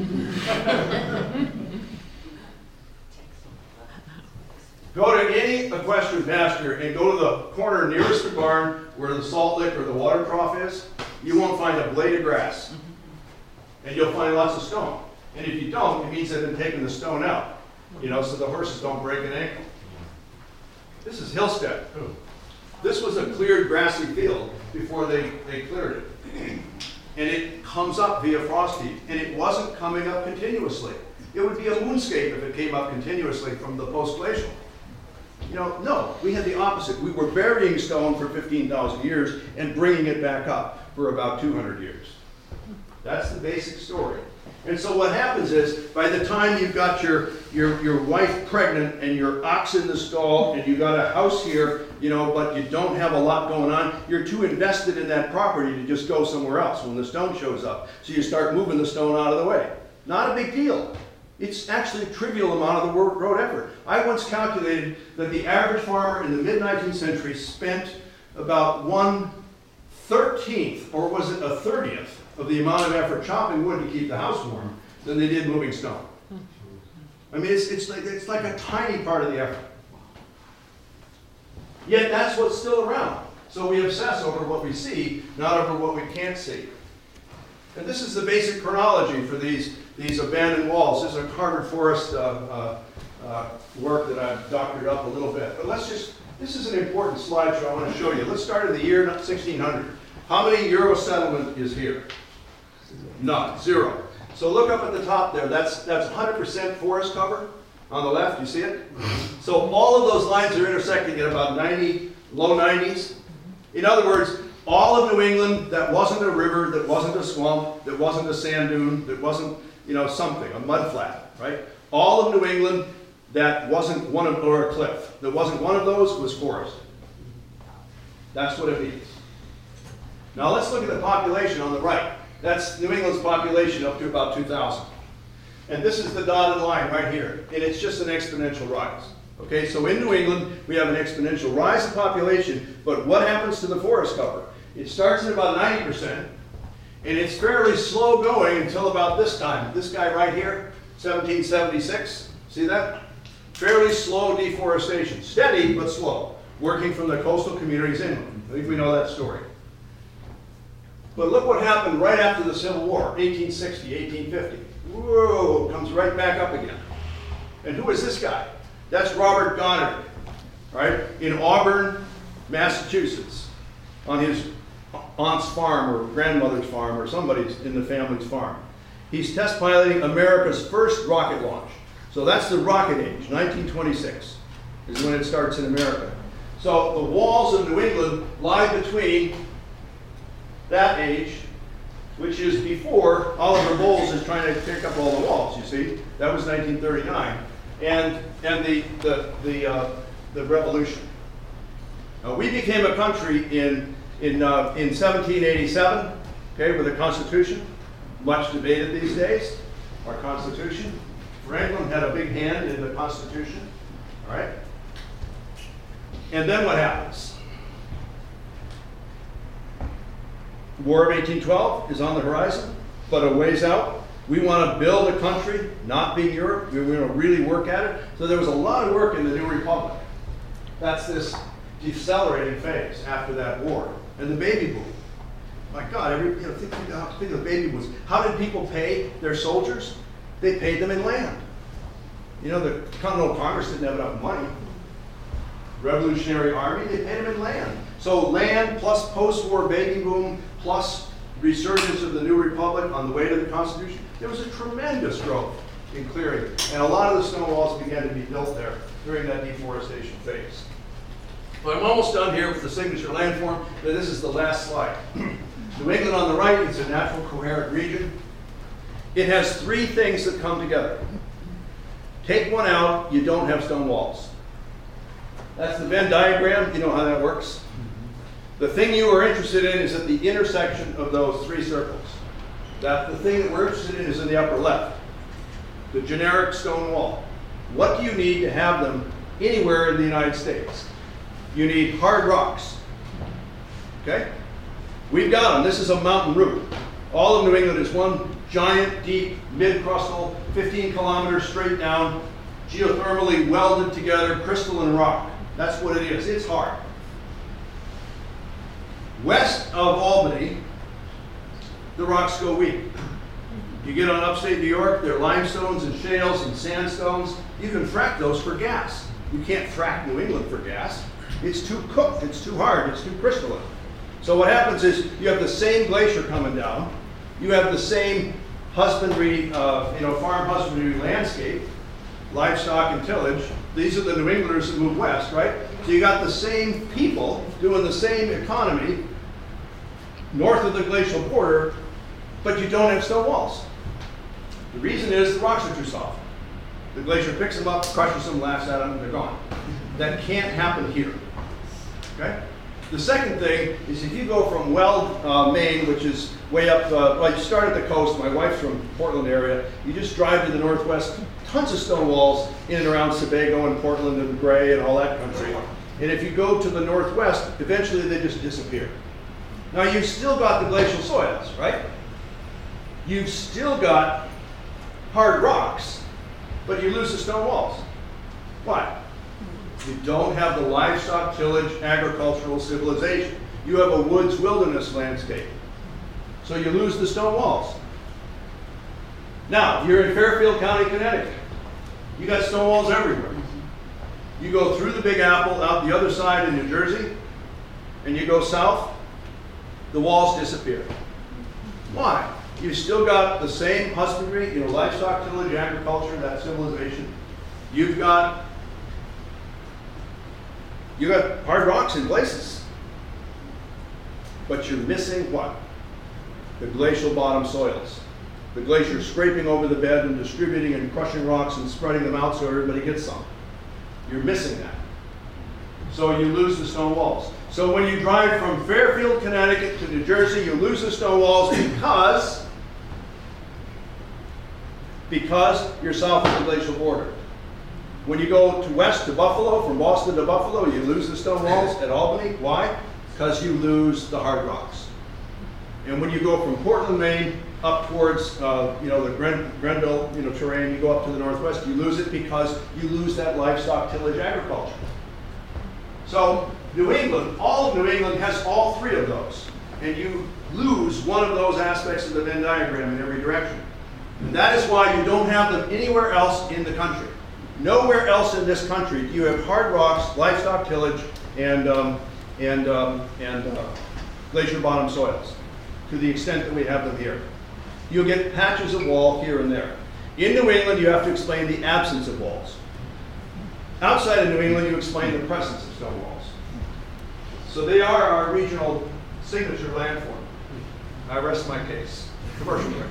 Go to any equestrian pasture and go to the corner nearest the barn where the salt lick or the water trough is. You won't find a blade of grass. And you'll find lots of stone. And if you don't, it means they've been taking the stone out. So the horses don't break an ankle. This is Hillstead. This was a cleared grassy field before they cleared it. And it comes up via frost heave, and it wasn't coming up continuously. It would be a moonscape if it came up continuously from the post-glacial. You know, no, we had the opposite. We were burying stone for 15,000 years and bringing it back up for about 200 years. That's the basic story. And so what happens is, by the time you've got your wife pregnant and your ox in the stall and you got a house here, you know, but you don't have a lot going on, you're too invested in that property to just go somewhere else when the stone shows up. So you start moving the stone out of the way. Not a big deal. It's actually a trivial amount of the road effort. I once calculated that the average farmer in the mid-19th century spent about 1/13, or was it a 30th, of the amount of effort chopping wood to keep the house warm than they did moving stone. I mean, it's like a tiny part of the effort. Yet that's what's still around. So we obsess over what we see, not over what we can't see. And this is the basic chronology for these abandoned walls. This is a Harvard Forest work that I've doctored up a little bit. But this is an important slideshow I want to show you. Let's start in the year 1600. How many Euro settlement is here? None, 0. So look up at the top there. That's 100% forest cover on the left. You see it? So all of those lines are intersecting at about 90, low 90s. In other words, all of New England that wasn't a river, that wasn't a swamp, that wasn't a sand dune, that wasn't, you know, something, a mud flat, right? All of New England that wasn't or a cliff, that wasn't one of those was forest. That's what it means. Now let's look at the population on the right. That's New England's population up to about 2,000. And this is the dotted line right here. And it's just an exponential rise. Okay, so in New England, we have an exponential rise in population, but what happens to the forest cover? It starts at about 90%, and it's fairly slow going until about this time. This guy right here, 1776, see that? Fairly slow deforestation. Steady, but slow. Working from the coastal communities inland. I think we know that story. But look what happened right after the Civil War, 1860, 1850. Whoa, comes right back up again. And who is this guy? That's Robert Goddard, right? In Auburn, Massachusetts, on his aunt's farm or grandmother's farm or somebody's in the family's farm. He's test piloting America's first rocket launch. So that's the rocket age, 1926 is when it starts in America. So the walls of New England lie between that age, which is before Oliver Bowles is trying to pick up all the walls, you see. That was 1939. And the revolution. We became a country in 1787, okay, with a constitution, much debated these days, our constitution. Franklin had a big hand in the constitution, all right? And then what happens? War of 1812 is on the horizon, but a ways out. We want to build a country, not being Europe. We want to really work at it. So there was a lot of work in the New Republic. That's this decelerating phase after that war. And the baby boom. My God, think of the baby booms. How did people pay their soldiers? They paid them in land. You know, the Continental Congress didn't have enough money. Revolutionary Army, they paid them in land. So land plus post-war baby boom plus resurgence of the New Republic on the way to the Constitution, there was a tremendous growth in clearing. And a lot of the stone walls began to be built there during that deforestation phase. But I'm almost done here with the signature landform. This is the last slide. New England on the right, it's a natural coherent region. It has three things that come together. Take one out, you don't have stone walls. That's the Venn diagram. You know how that works. The thing you are interested in is at the intersection of those three circles. The thing that we're interested in is in the upper left, the generic stone wall. What do you need to have them anywhere in the United States? You need hard rocks. Okay? We've got them. This is a mountain route. All of New England is one giant, deep, mid-crustal, 15 kilometers straight down, geothermally welded together, crystalline rock. That's what it is. It's hard. West of Albany, the rocks go weak. You get on upstate New York, they're limestones and shales and sandstones. You can frack those for gas. You can't frack New England for gas. It's too cooked, it's too hard, it's too crystalline. So what happens is you have the same glacier coming down, you have the same husbandry, farm husbandry landscape, livestock and tillage. These are the New Englanders that moved west, right? So you got the same people doing the same economy north of the glacial border, but you don't have stone walls. The reason is the rocks are too soft. The glacier picks them up, crushes them, laughs at them, and they're gone. That can't happen here. Okay? The second thing is if you go from Weld, Maine, which is way up, you start at the coast, my wife's from Portland area, you just drive to the northwest, tons of stone walls in and around Sebago and Portland and Gray and all that country. And if you go to the northwest, eventually they just disappear. Now you've still got the glacial soils, right? You've still got hard rocks, but you lose the stone walls. Why? You don't have the livestock, tillage, agricultural civilization. You have a woods wilderness landscape. So you lose the stone walls. Now, you're in Fairfield County, Connecticut. You got stone walls everywhere. You go through the Big Apple, out the other side in New Jersey, and you go south, the walls disappear. Why? You've still got the same husbandry, livestock, tillage, agriculture, that civilization. You've got hard rocks in places. But you're missing what? The glacial bottom soils. The glacier scraping over the bed and distributing and crushing rocks and spreading them out so everybody gets some. You're missing that. So you lose the stone walls. So when you drive from Fairfield, Connecticut to New Jersey, you lose the stone walls because you're south of the glacial border. When you go to west to Buffalo, from Boston to Buffalo, you lose the stone walls at Albany. Why? Because you lose the hard rocks. And when you go from Portland, Maine, up towards the Grenville terrain, you go up to the northwest, you lose it because you lose that livestock, tillage, agriculture. So New England, all of New England has all three of those. And you lose one of those aspects of the Venn diagram in every direction. And that is why you don't have them anywhere else in the country. Nowhere else in this country do you have hard rocks, livestock tillage, and glacier bottom soils to the extent that we have them here. You'll get patches of wall here and there. In New England, you have to explain the absence of walls. Outside of New England, you explain the presence of stone walls. So they are our regional signature landform. I rest my case. Commercial break.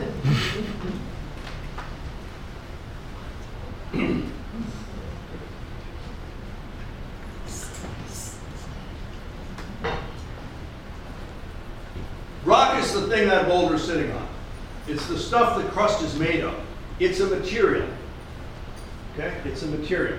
Rock is the thing that boulder is sitting on. It's the stuff the crust is made of. It's a material. Okay? It's a material.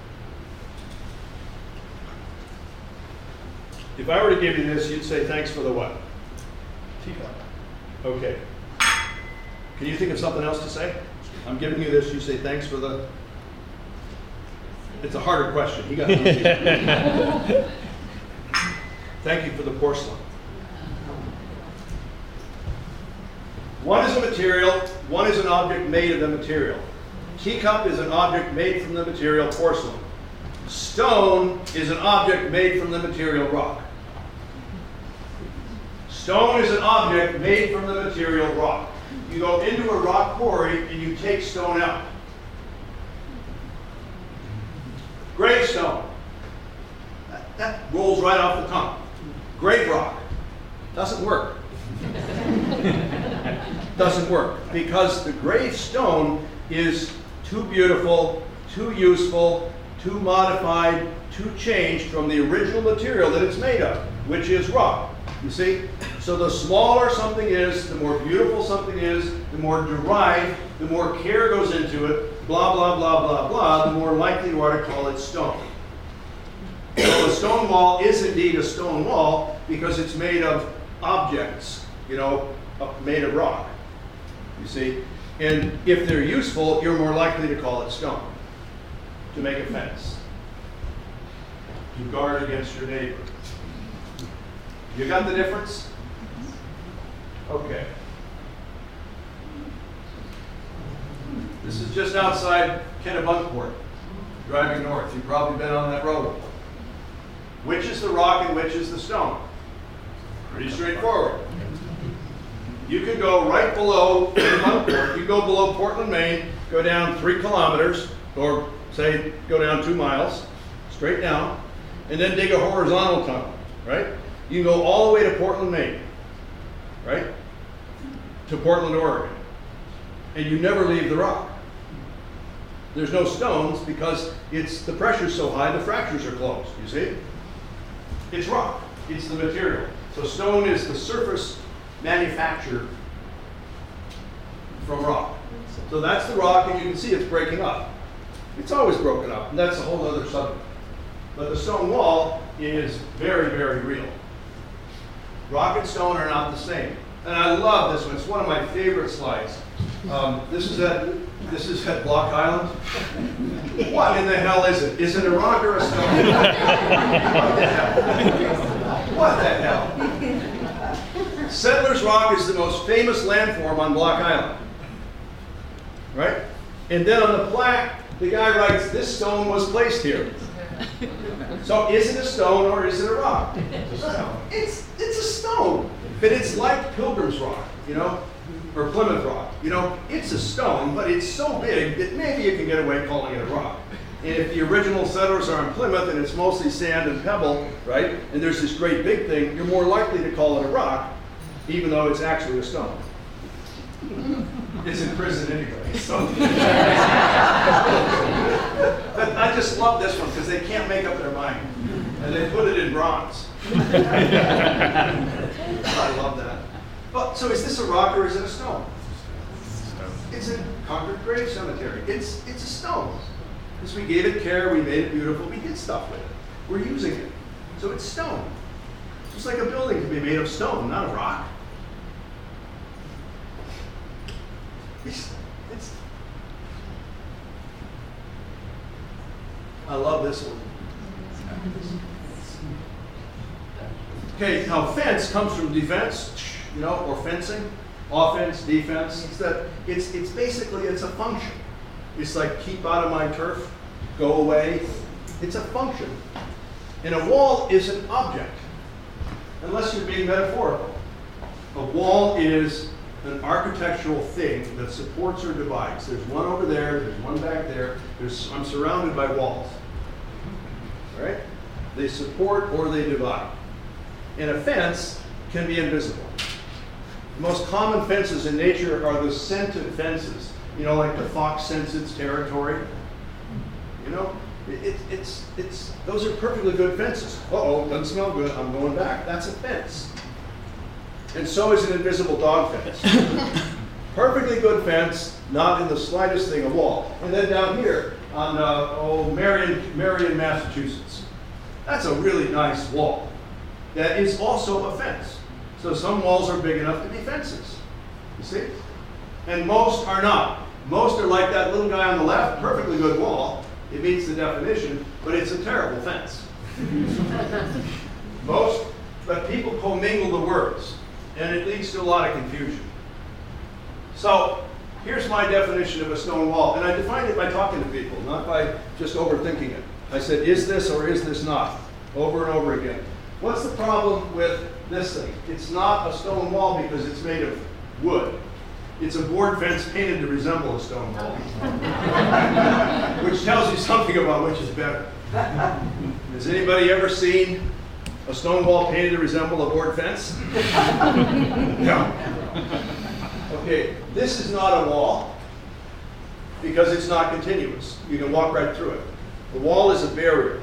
If I were to give you this, you'd say thanks for the what? Teacup. Okay. Can you think of something else to say? I'm giving you this, you say thanks for the... It's a harder question. He got Thank you for the porcelain. One is a material, one is an object made of the material. Teacup is an object made from the material porcelain. Stone is an object made from the material rock. Stone is an object made from the material rock. You go into a rock quarry and you take stone out. Gravestone. That rolls right off the tongue. Grave rock. Doesn't work. Doesn't work because the gravestone is too beautiful, too useful, too modified, too changed from the original material that it's made of, which is rock. You see? So the smaller something is, the more beautiful something is, the more derived, the more care goes into it, blah, blah, blah, blah, blah, the more likely you are to call it stone. So a stone wall is indeed a stone wall because it's made of objects, made of rock. You see? And if they're useful, you're more likely to call it stone. To make a fence. To guard against your neighbor. You got the difference? Okay. This is just outside Kennebunkport. driving north. You've probably been on that road. Which is the rock and which is the stone? Pretty straightforward. You could go right below, you go below Portland, Maine, go down 3 kilometers, or say go down 2 miles, straight down, and then dig a horizontal tunnel, right? You can go all the way to Portland, Maine, right? To Portland, Oregon. And you never leave the rock. There's no stones because the pressure's so high, the fractures are closed, you see? It's rock, it's the material. So stone is the surface manufactured from rock. So that's the rock, and you can see it's breaking up. It's always broken up, and that's a whole other subject. But the stone wall is very, very real. Rock and stone are not the same. And I love this one. It's one of my favorite slides. This is at Block Island. What in the hell is it? Is it a rock or a stone? What the hell? What the hell? Settlers Rock is the most famous landform on Block Island. Right? And then on the plaque, the guy writes, "This stone was placed here." So is it a stone or is it a rock? It's a stone. But it's like Pilgrim's Rock, you know, or Plymouth Rock. You know, it's a stone, but it's so big that maybe you can get away calling it a rock. And if the original settlers are in Plymouth and it's mostly sand and pebble, right, and there's this great big thing, you're more likely to call it a rock, even though it's actually a stone. It's in prison anyway. So. But I just love this one because they can't make up their mind. And they put it in bronze. I love that. But, so is this a rock or is it a stone? It's a Concord Grave Cemetery. It's a stone. Because we gave it care, we made it beautiful, we did stuff with it. We're using it. So it's stone. Just like a building can be made of stone, not a rock. I love this one. Okay, now fence comes from defense, you know, or fencing, offense, defense. It's basically a function. It's like keep out of my turf, go away. It's a function. And a wall is an object, unless you're being metaphorical. A wall is an architectural thing that supports or divides. There's one over there, there's one back there. I'm surrounded by walls. All right? They support or they divide. And a fence can be invisible. The most common fences in nature are the scented fences. You know, like the fox scents its territory. You know, those are perfectly good fences. Uh-oh, doesn't smell good, I'm going back. That's a fence. And so is an invisible dog fence. Perfectly good fence, not in the slightest thing a wall. And then down here on Marion, Massachusetts. That's a really nice wall. That is also a fence. So some walls are big enough to be fences. You see? And most are not. Most are like that little guy on the left, perfectly good wall. It meets the definition, but it's a terrible fence. But people commingle the words, and it leads to a lot of confusion. So here's my definition of a stone wall, and I defined it by talking to people, not by just overthinking it. I said, is this or is this not? Over and over again. What's the problem with this thing? It's not a stone wall because it's made of wood. It's a board fence painted to resemble a stone wall. Which tells you something about which is better. Has anybody ever seen a stone wall painted to resemble a board fence? No. Okay, this is not a wall because it's not continuous. You can walk right through it. The wall is a barrier.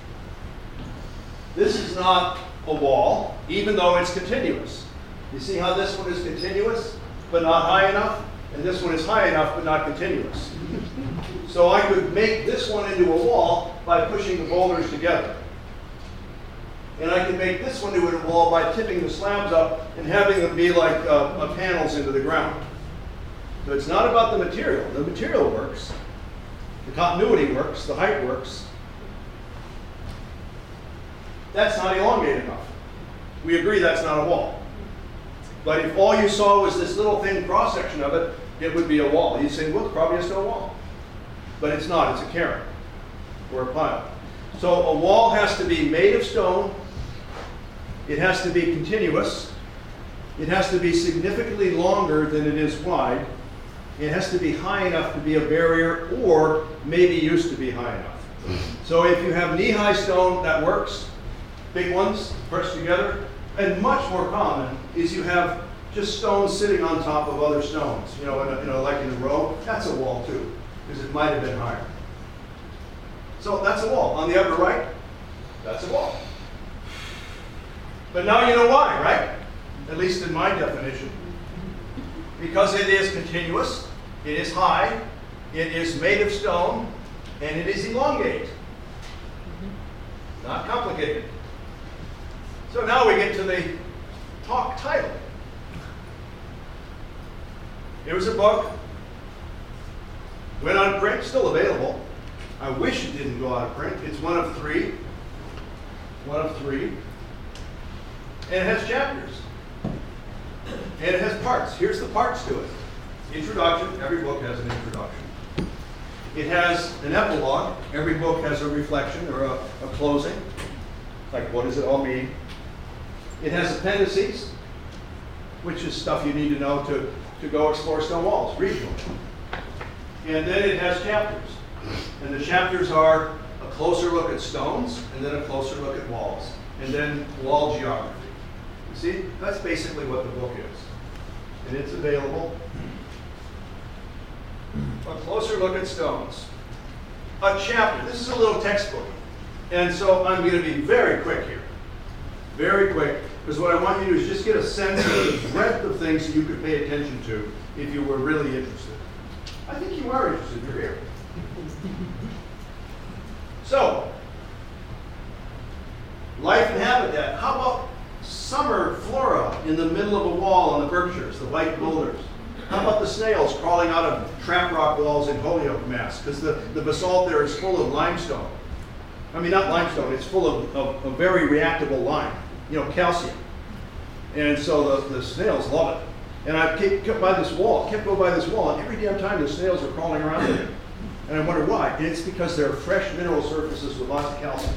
This is not a wall, even though it's continuous. You see how this one is continuous, but not high enough? And this one is high enough, but not continuous. So I could make this one into a wall by pushing the boulders together. And I can make this one into a wall by tipping the slabs up and having them be like panels into the ground. So it's not about the material. The material works. The continuity works. The height works. That's not elongated enough. We agree that's not a wall. But if all you saw was this little thin cross-section of it, it would be a wall. You'd say, well, it's probably a stone wall. But it's not. It's a cairn. or a pile. So a wall has to be made of stone, it has to be continuous, it has to be significantly longer than it is wide, it has to be high enough to be a barrier, or maybe used to be high enough. So if you have knee-high stone, that works. Big ones, pressed together. And much more common is you have just stones sitting on top of other stones, like in a row. That's a wall too, because it might have been higher. So that's a wall. On the upper right, that's a wall. But now you know why, right? At least in my definition. Because it is continuous, it is high, it is made of stone, and it is elongate. Not complicated. So now we get to the talk title. It was a book, went out of print, still available. I wish it didn't go out of print. It's one of three. One of three. And it has chapters. And it has parts. Here's the parts to it. Introduction. Every book has an introduction. It has an epilogue. Every book has a reflection or a closing. Like, what does it all mean? It has appendices, which is stuff you need to know to go explore stone walls regionally. And then it has chapters. And the chapters are a closer look at stones, and then a closer look at walls, and then wall geography. You see, that's basically what the book is. And it's available. A closer look at stones. A chapter. This is a little textbook. And so I'm going to be very quick here. Very quick. Because what I want you to do is just get a sense of the breadth of things that you could pay attention to if you were really interested. I think you are interested. You're here. So, life and habitat. How about summer flora in the middle of a wall on the Berkshires, the white boulders? How about the snails crawling out of trap rock walls in Holyoke, Mass? Because the basalt there is full of limestone. I mean, not limestone, it's full of a very reactable lime, calcium. And so the snails love it. And I kept going by this wall, and every damn time the snails are crawling around there. And I wonder why. And it's because they're fresh mineral surfaces with lots of calcium.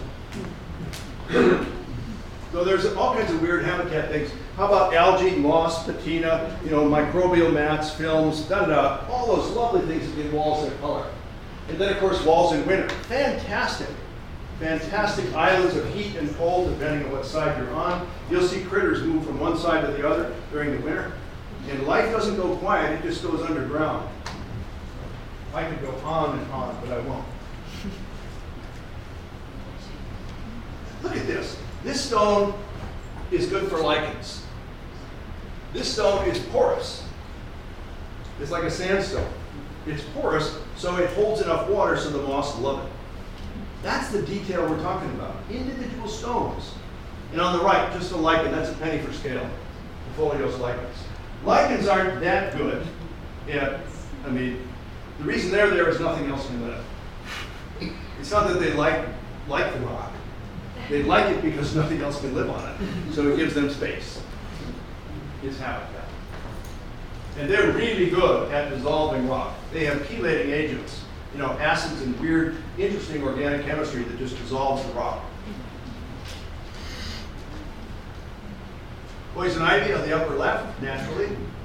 So there's all kinds of weird habitat things. How about algae, moss, patina, microbial mats, films, da-da-da. All those lovely things that give walls their color. And then, of course, walls in winter. Fantastic. Fantastic islands of heat and cold, depending on what side you're on. You'll see critters move from one side to the other during the winter. And life doesn't go quiet, it just goes underground. I could go on and on, but I won't. Look at this. This stone is good for lichens. This stone is porous. It's like a sandstone. It's porous, so it holds enough water so the moss love it. That's the detail we're talking about. Individual stones. And on the right, just a lichen, that's a penny for scale. The foliose lichens. Lichens aren't that good. The reason they're there is nothing else can live. It's not that they like the rock. They like it because nothing else can live on it. So it gives them space. It's habitat. And they're really good at dissolving rock. They have chelating agents, acids and weird, interesting organic chemistry that just dissolves the rock. Poison ivy on the upper left, naturally.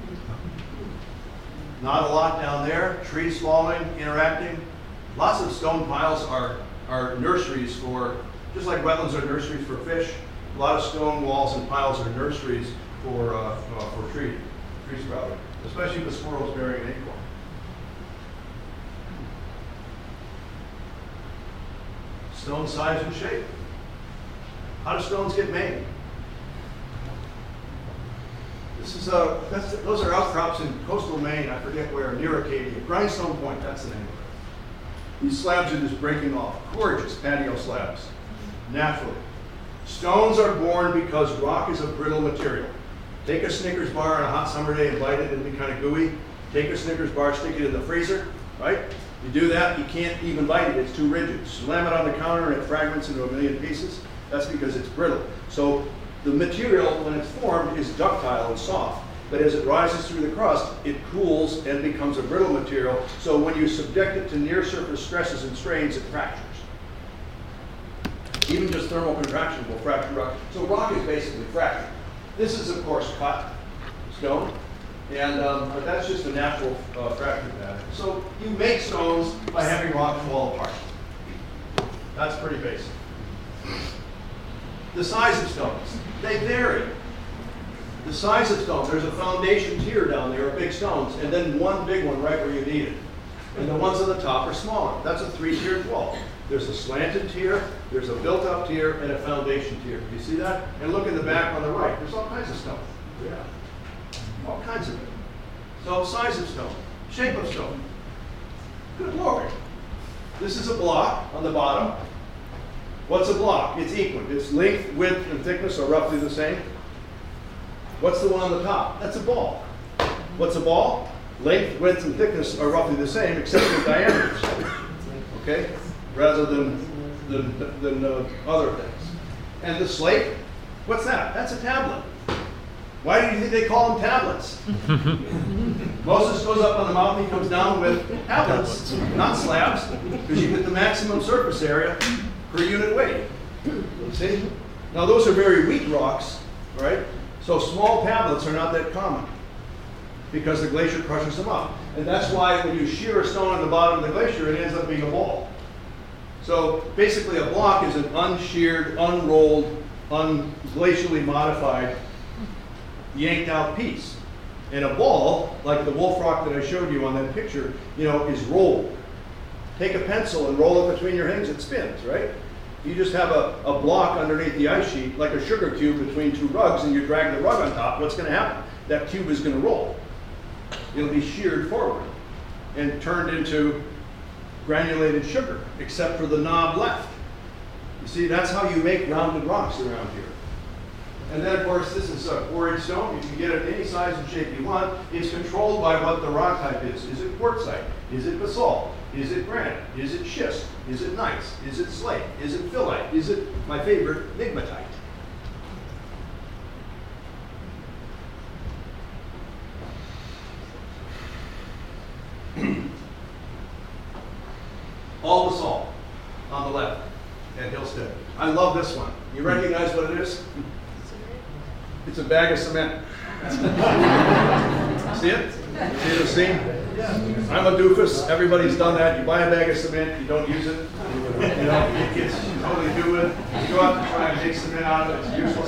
Not a lot down there. Trees falling, interacting. Lots of stone piles are nurseries for, just like wetlands are nurseries for fish, a lot of stone walls and piles are nurseries for tree sprouting, especially the squirrels bearing an acorn. Stone size and shape. How do stones get made? Those are outcrops in coastal Maine, I forget where, near Acadia. Grindstone Point, that's the name of it. These slabs are just breaking off. Gorgeous patio slabs, naturally. Stones are born because rock is a brittle material. Take a Snickers bar on a hot summer day and bite it, it'll be kind of gooey. Take a Snickers bar, stick it in the freezer, right? You do that, you can't even bite it, it's too rigid. Slam it on the counter and it fragments into a million pieces. That's because it's brittle. So the material, when it's formed, is ductile and soft. But as it rises through the crust, it cools and becomes a brittle material. So when you subject it to near surface stresses and strains, it fractures. Even just thermal contraction will fracture rock. So rock is basically fractured. This is, of course, cut stone, and but that's just a natural fracture pattern. So you make stones by having rock fall apart. That's pretty basic. The size of stones, they vary. The size of stones, there's a foundation tier down there of big stones, and then one big one right where you need it. And the ones on the top are smaller. That's a 3-tiered wall. There's a slanted tier, there's a built-up tier, and a foundation tier. You see that? And look in the back on the right. There's all kinds of stone. Yeah. All kinds of it. So size of stone, shape of stone. Good Lord. This is a block on the bottom. What's a block? It's equal. Its length, width, and thickness are roughly the same. What's the one on the top? That's a ball. What's a ball? Length, width, and thickness are roughly the same, except for diameters. Okay? Rather than other things. And the slate, what's that? That's a tablet. Why do you think they call them tablets? Moses goes up on the mountain, he comes down with tablets, not slabs, because you get the maximum surface area per unit weight. See? Now those are very weak rocks, right? So small tablets are not that common because the glacier crushes them up. And that's why when you shear a stone at the bottom of the glacier, it ends up being a ball. So basically a block is an unsheared, unrolled, unglacially modified, yanked out piece. And a ball, like the wolf rock that I showed you on that picture, is rolled. Take a pencil and roll it between your hands, it spins, right? You just have a block underneath the ice sheet, like a sugar cube between two rugs, and you drag the rug on top, what's going to happen? That cube is going to roll. It'll be sheared forward and turned into granulated sugar, except for the knob left. You see, that's how you make rounded rocks around here. And then, of course, this is a quarried stone. You can get it any size and shape you want. It's controlled by what the rock type is. Is it quartzite? Is it basalt? Is it granite? Is it schist? Is it gneiss? Is it slate? Is it phyllite? Is it, my favorite, pegmatite? All basalt on the left at Hillstead. I love this one. You recognize what it is? It's a bag of cement. See it? See the scene? I'm a doofus. Everybody's done that. You buy a bag of cement, you don't use it. It gets totally doing. You go out and try and make cement out of it. It's useless.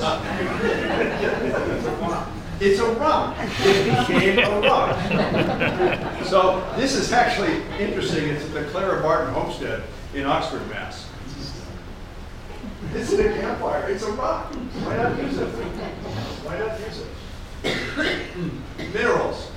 It's a rock. It became a rock. So this is actually interesting. It's at the Clara Barton Homestead in Oxford, Mass. It's in a campfire. It's a rock. Why not use it? Why not use it? Minerals.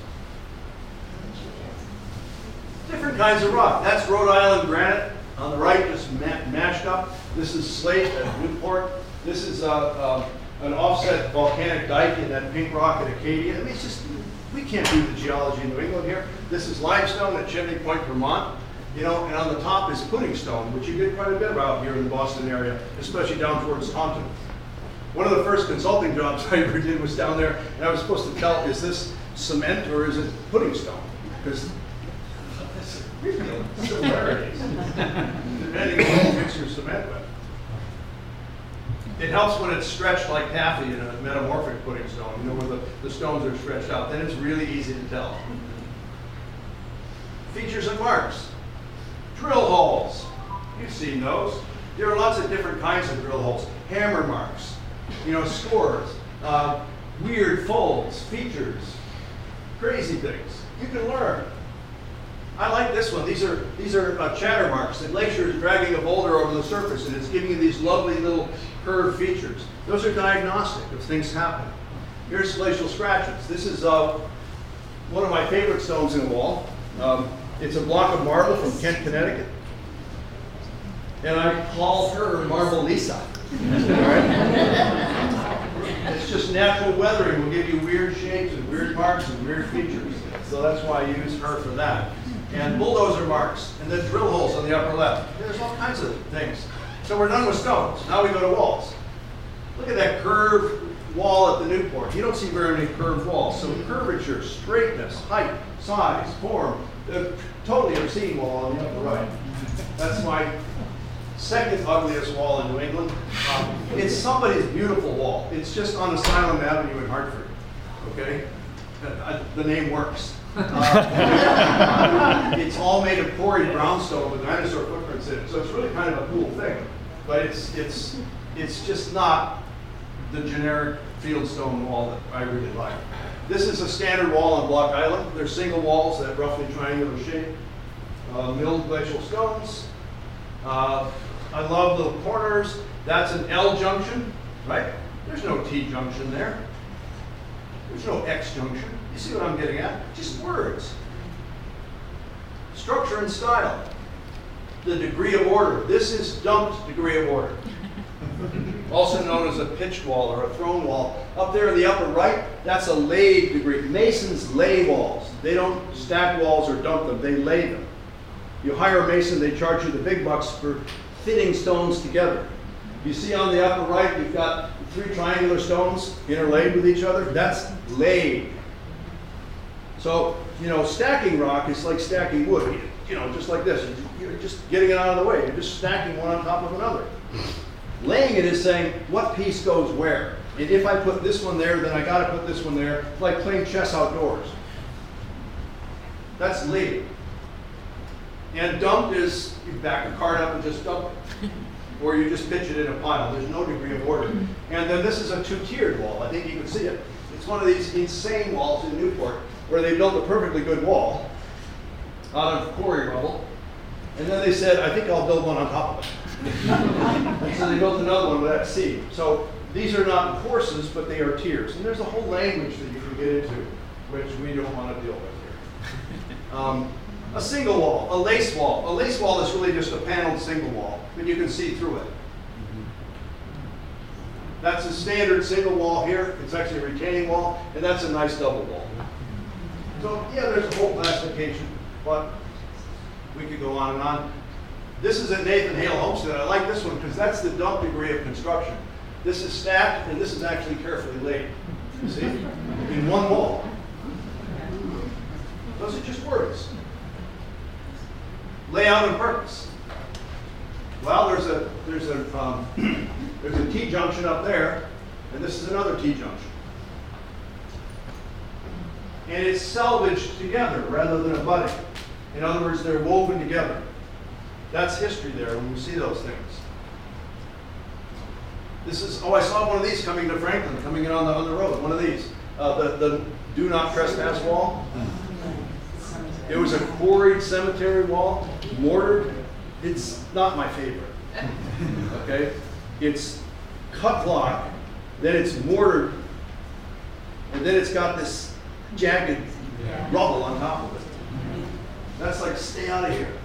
Different kinds of rock. That's Rhode Island granite. On the right, just mashed up. This is slate at Newport. This is an offset volcanic dike in that pink rock at Acadia. I mean, it's just, we can't do the geology in New England here. This is limestone at Chimney Point, Vermont. And on the top is pudding stone, which you get quite a bit of out here in the Boston area, especially down towards Taunton. One of the first consulting jobs I ever did was down there, and I was supposed to tell, is this cement or is it pudding stone? Because there's real similarities, depending on what you mix your cement with. It helps when it's stretched like taffy in a metamorphic pudding stone, where the stones are stretched out. Then it's really easy to tell. Features and marks. Drill holes. You've seen those. There are lots of different kinds of drill holes. Hammer marks, scores, weird folds, features, crazy things. You can learn. I like this one. These are chatter marks. The glacier is dragging a boulder over the surface, and it's giving you these lovely little curved features. Those are diagnostic if things happen. Here's glacial scratches. This is one of my favorite stones in the wall. It's a block of marble from Kent, Connecticut. And I call her Marble Lisa. It's just natural weathering will give you weird shapes and weird marks and weird features. So that's why I use her for that. And bulldozer marks, and then drill holes on the upper left. There's all kinds of things. So we're done with stones. Now we go to walls. Look at that curved wall at the Newport. You don't see very many curved walls. So curvature, straightness, height, size, form, totally obscene wall on the upper right. That's my second ugliest wall in New England. It's somebody's beautiful wall. It's just on Asylum Avenue in Hartford, okay? The name works. It's all made of quarried brownstone with dinosaur footprints in it, so it's really kind of a cool thing. But it's just not the generic fieldstone wall that I really like. This is a standard wall on Block Island. They're single walls that roughly triangular shape, milled glacial stones. I love the corners. That's an L junction, right? There's no T junction there. There's no X junction. You see what I'm getting at? Just words. Structure and style. The degree of order. This is dumped degree of order. Also known as a pitched wall or a thrown wall. Up there in the upper right, that's a laid degree. Masons lay walls. They don't stack walls or dump them. They lay them. You hire a mason, they charge you the big bucks for fitting stones together. You see on the upper right, you've got 3 triangular stones interlaid with each other. That's laid. So, you know, stacking rock is like stacking wood. You know, just like this. You're just getting it out of the way. You're just stacking one on top of another. Laying it is saying, what piece goes where? And if I put this one there, then I got to put this one there. It's like playing chess outdoors. That's laid. And dumped is you back a card up and just dump it. Or you just pitch it in a pile. There's no degree of order. And then this is a 2-tiered wall. I think you can see it. It's one of these insane walls in Newport where they built a perfectly good wall out of quarry rubble. And then they said, I think I'll build one on top of it. And so they built another one with that C. So these are not courses, but they are tiers. And there's a whole language that you can get into, which we don't want to deal with here. A single wall, a lace wall. A lace wall is really just a paneled single wall, but you can see through it. That's a standard single wall here. It's actually a retaining wall, and that's a nice double wall. So yeah, there's a whole classification, but we could go on and on. This is at Nathan Hale Homestead. I like this one because that's the dump degree of construction. This is stacked, and this is actually carefully laid. You see? In one wall. Those are just words. Layout and purpose. Well, there's a T junction up there, and this is another T junction. And it's salvaged together rather than abutting. In other words, they're woven together. That's history there when you see those things. This is, oh, I saw one of these coming to Franklin, coming in on the road, one of these. The do not trespass wall. It was a quarried cemetery wall, mortared. It's not my favorite, okay? It's cut block, then it's mortared, and then it's got this jagged rubble on top of it. That's like, stay out of here.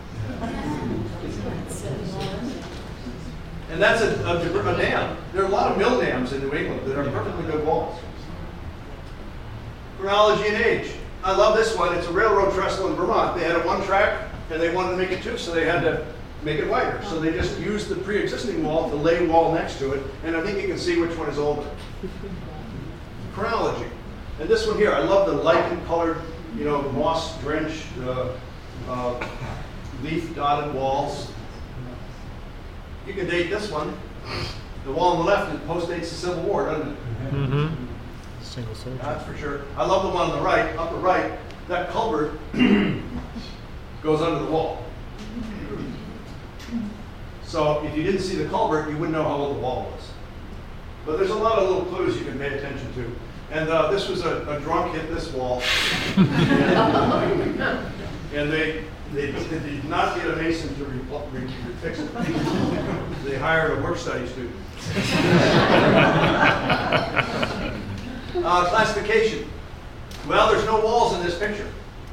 And that's a dam. There are a lot of mill dams in New England that are perfectly good walls. Chronology and age. I love this one. It's a railroad trestle in Vermont. They had a 1-track, and they wanted to make it 2, so they had to make it wider. So they just used the pre-existing wall to lay wall next to it, and I think you can see which one is older. Chronology. And this one here, I love the lichen-colored, you know, moss-drenched, leaf-dotted walls. You can date this one. The wall on the left, it postdates the Civil War, doesn't it? Mm-hmm. Single soldier. That's for sure. I love the one on the right, upper right. That culvert goes under the wall. So if you didn't see the culvert, you wouldn't know how old the wall was. But there's a lot of little clues you can pay attention to. And this was a drunk hit this wall. And they did not get a mason to fix it. They hired a work study student. Classification. Well, there's no walls in this picture.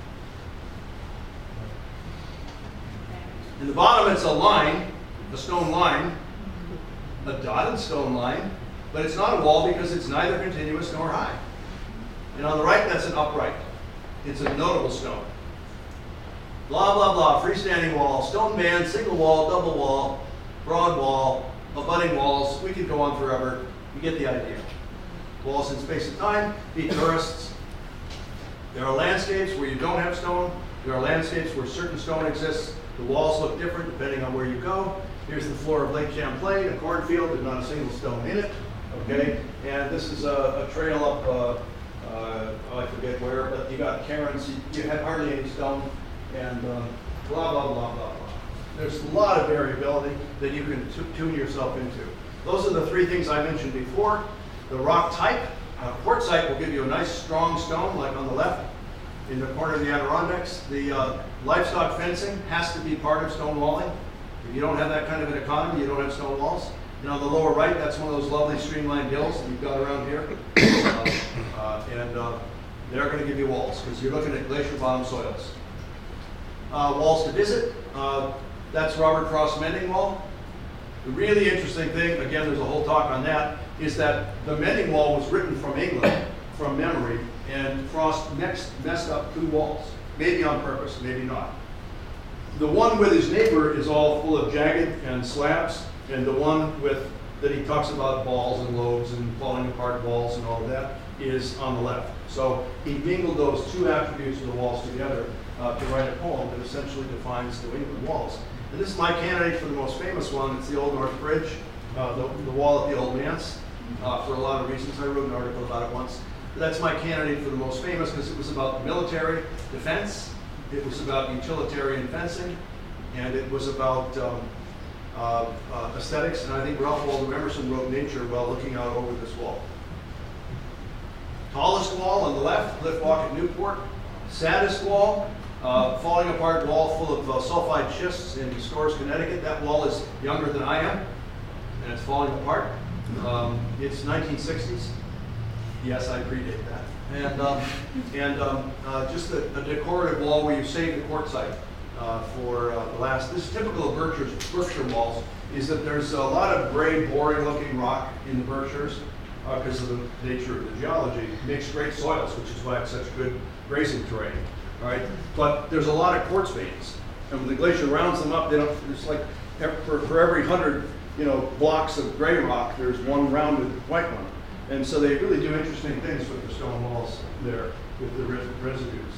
In the bottom, it's a line, a stone line, a dotted stone line, but it's not a wall because it's neither continuous nor high. And on the right, that's an upright. It's a notable stone. Blah, blah, blah, freestanding wall, stone band, single wall, double wall, broad wall, abutting walls. We could go on forever. You get the idea. Walls in space and time, beat tourists. There are landscapes where you don't have stone. There are landscapes where certain stone exists. The walls look different depending on where you go. Here's the floor of Lake Champlain, a cornfield. There's not a single stone in it. Okay, and this is a trail up. I forget where, but you got cairns. You had hardly any stone, and blah blah blah blah blah. There's a lot of variability that you can tune yourself into. Those are the three things I mentioned before. The rock type. Quartzite will give you a nice strong stone, like on the left in the corner of the Adirondacks. The livestock fencing has to be part of stone walling. If you don't have that kind of an economy, you don't have stone walls. And on the lower right, that's one of those lovely streamlined hills that you've got around here. They're going to give you walls because you're looking at glacier bottom soils. Walls to visit. That's Robert Frost Mending Wall. The really interesting thing, again, there's a whole talk on that, is that the Mending Wall was written from England, from memory, and Frost messed up 2 walls. Maybe on purpose, maybe not. The one with his neighbor is all full of jagged and slabs, and the one that he talks about balls and lobes and falling apart walls and all of that is on the left. So he mingled those 2 attributes of the walls together to write a poem that essentially defines New England walls. And this is my candidate for the most famous one. It's the Old North Bridge, the wall at the Old Manse, for a lot of reasons. I wrote an article about it once. But that's my candidate for the most famous because it was about military defense, it was about utilitarian fencing, and it was about aesthetics. And I think Ralph Waldo Emerson wrote nature while looking out over this wall. Tallest wall on the left, Cliff Walk at Newport. Saddest wall, falling apart wall full of sulfide schists in Storrs, Connecticut. That wall is younger than I am, and it's falling apart. It's 1960s. Yes, I predate that. And just a decorative wall where you save the quartzite for the last. This is typical of Berkshire walls, is that there's a lot of gray, boring-looking rock in the Berkshires because of the nature of the geology. It makes great soils, which is why it's such good grazing terrain. All right, but there's a lot of quartz veins, and when the glacier rounds them up, it's like for every 100 blocks of gray rock, there's one rounded white one, and so they really do interesting things with the stone walls there with the residues.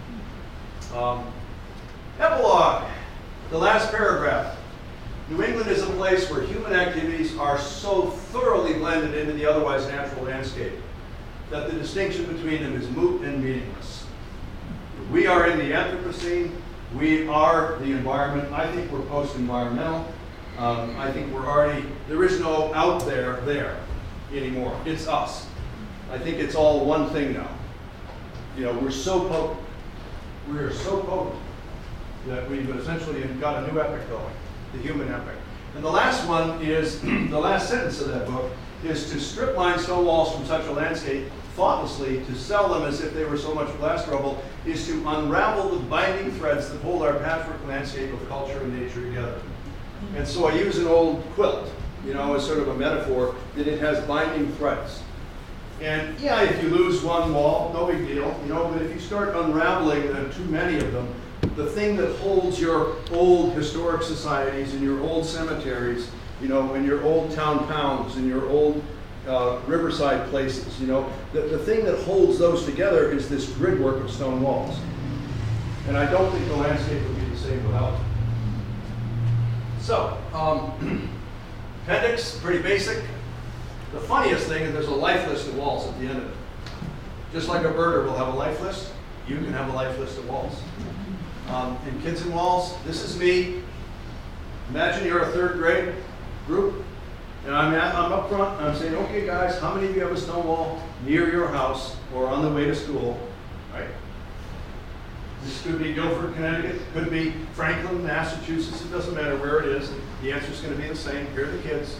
Epilogue, the last paragraph. New England is a place where human activities are so thoroughly blended into the otherwise natural landscape that the distinction between them is moot and meaningless. We are in the Anthropocene. We are the environment. I think we're post-environmental. I think we're already, there is no out there anymore. It's us. I think it's all one thing now. We're so potent. We are so potent that we've essentially got a new epic going, the human epic. And the last one is, the last sentence of that book, is to strip mine stone walls from such a landscape thoughtlessly, to sell them as if they were so much blast rubble, is to unravel the binding threads that hold our patchwork landscape of culture and nature together. And so I use an old quilt, as sort of a metaphor, that it has binding threads. And yeah, if you lose one wall, no big deal, but if you start unraveling too many of them, the thing that holds your old historic societies and your old cemeteries, and your old town pounds and your old riverside places, the thing that holds those together is this gridwork of stone walls. And I don't think the landscape would be the same without it. So, appendix, pretty basic. The funniest thing is there's a life list of walls at the end of it. Just like a birder will have a life list, you can have a life list of walls. And Kids and Walls, this is me. Imagine you're a 3rd grade group, and I'm up front, and I'm saying, okay guys, how many of you have a stone wall near your house or on the way to school, right? This could be Guilford, Connecticut, could be Franklin, Massachusetts, it doesn't matter where it is, the answer's going to be the same. Here are the kids.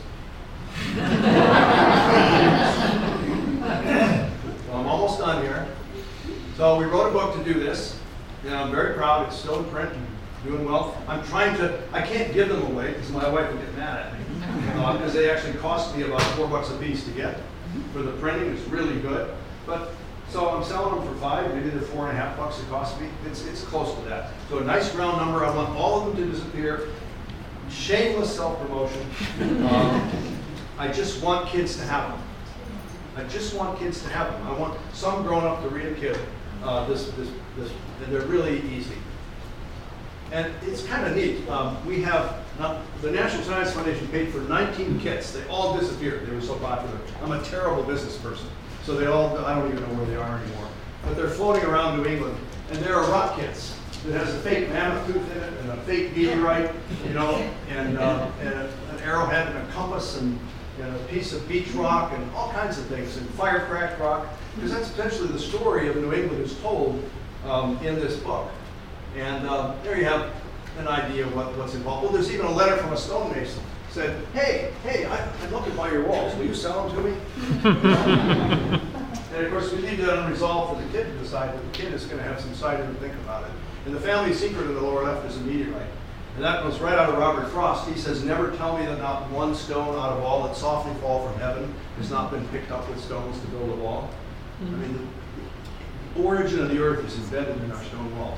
I'm almost done here. So we wrote a book to do this, and I'm very proud. It's still in print and doing well. I can't give them away because my wife will get mad at me because they actually cost me about $4 a piece to get. For the printing, it's really good. But so I'm selling them for $5, maybe they're $4.50 it cost me. It's close to that. So a nice round number. I want all of them to disappear. Shameless self-promotion. I just want kids to have them. I just want kids to have them. I want some grown up to read a kid this, and they're really easy. And it's kind of neat. We have Now, the National Science Foundation paid for 19 kits. They all disappeared. They were so popular. I'm a terrible business person. So they all, I don't even know where they are anymore. But they're floating around New England. And there are rock kits that has a fake mammoth tooth in it and a fake meteorite, you know, and an arrowhead and a compass and a piece of beach rock and all kinds of things, and fire-cracked rock. Because that's essentially the story of New England is told in this book. And there you have an idea of what's involved. Well, there's even a letter from a stonemason. Said, hey, I'd love to buy your walls. Will you sell them to me? And of course, we leave that unresolved for the kid to decide, but the kid is going to have some side to think about it. And the family secret in the lower left is a meteorite. And that goes right out of Robert Frost. He says, never tell me that not one stone out of all that softly fall from heaven has not been picked up with stones to build a wall. I mean, the origin of the earth is embedded in our stone walls.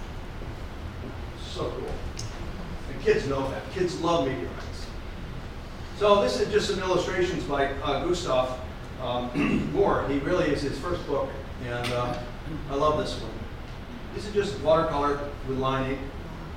So cool. And kids know that. Kids love meteorites. So this is just some illustrations by Gustav Moore. He really is his first book, and I love this one. These are just watercolor with line ink.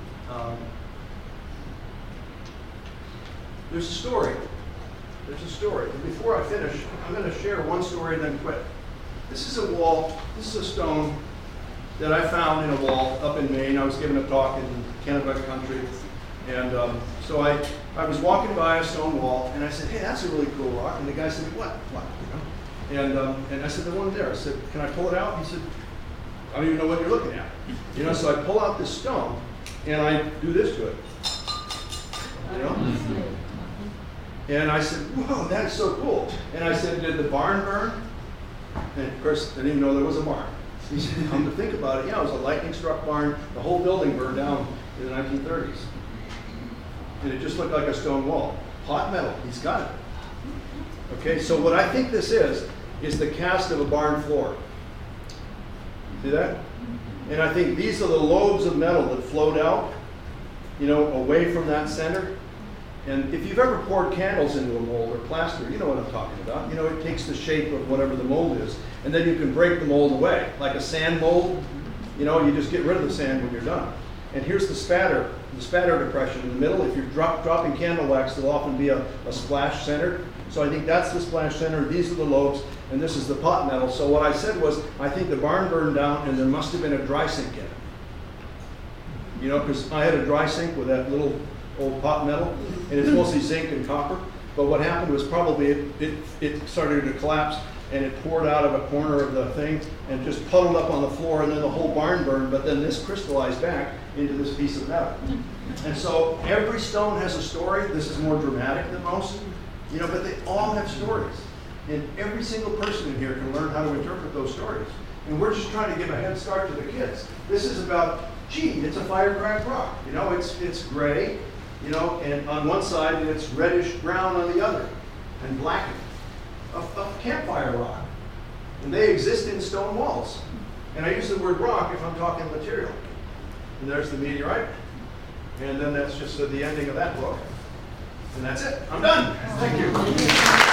There's a story. There's a story. And before I finish, I'm going to share one story and then quit. This is a wall. This is a stone that I found in a wall up in Maine. I was giving a talk in Kennebec country, and so I was walking by a stone wall, and I said, "Hey, that's a really cool rock." And the guy said, "What? What?" You know? And I said, "The one there." I said, "Can I pull it out?" He said, "I don't even know what you're looking at." You know, so I pull out this stone, and I do this to it. You know? And I said, "Whoa, that is so cool." And I said, "Did the barn burn?" And of course, I didn't even know there was a barn. He said, "Come to think about it, yeah, it was a lightning-struck barn. The whole building burned down in the 1930s. And it just looked like a stone wall. Hot metal, he's got it." Okay, so what I think this is the cast of a barn floor. See that? And I think these are the lobes of metal that float out, you know, away from that center. And if you've ever poured candles into a mold or plaster, you know what I'm talking about. You know, it takes the shape of whatever the mold is, and then you can break the mold away. Like a sand mold, you know, you just get rid of the sand when you're done. And here's the spatter depression in the middle. If you're dropping candle wax, there'll often be a splash center. So I think that's the splash center, these are the lobes, and this is the pot metal. So what I said was, I think the barn burned down and there must have been a dry sink in it. You know, because I had a dry sink with that little old pot metal, and it's mostly zinc and copper. But what happened was probably it started to collapse, and it poured out of a corner of the thing and just puddled up on the floor, and then the whole barn burned, but then this crystallized back into this piece of metal. And so every stone has a story. This is more dramatic than most, you know, but they all have stories. And every single person in here can learn how to interpret those stories. And we're just trying to give a head start to the kids. This is about, gee, it's a fire-cracked rock. You know, it's gray, you know, and on one side, and it's reddish brown on the other, and blackened. A campfire rock. And they exist in stone walls. And I use the word rock if I'm talking material. And there's the meteorite. And then that's just the ending of that book. And that's it. I'm done. Thank you.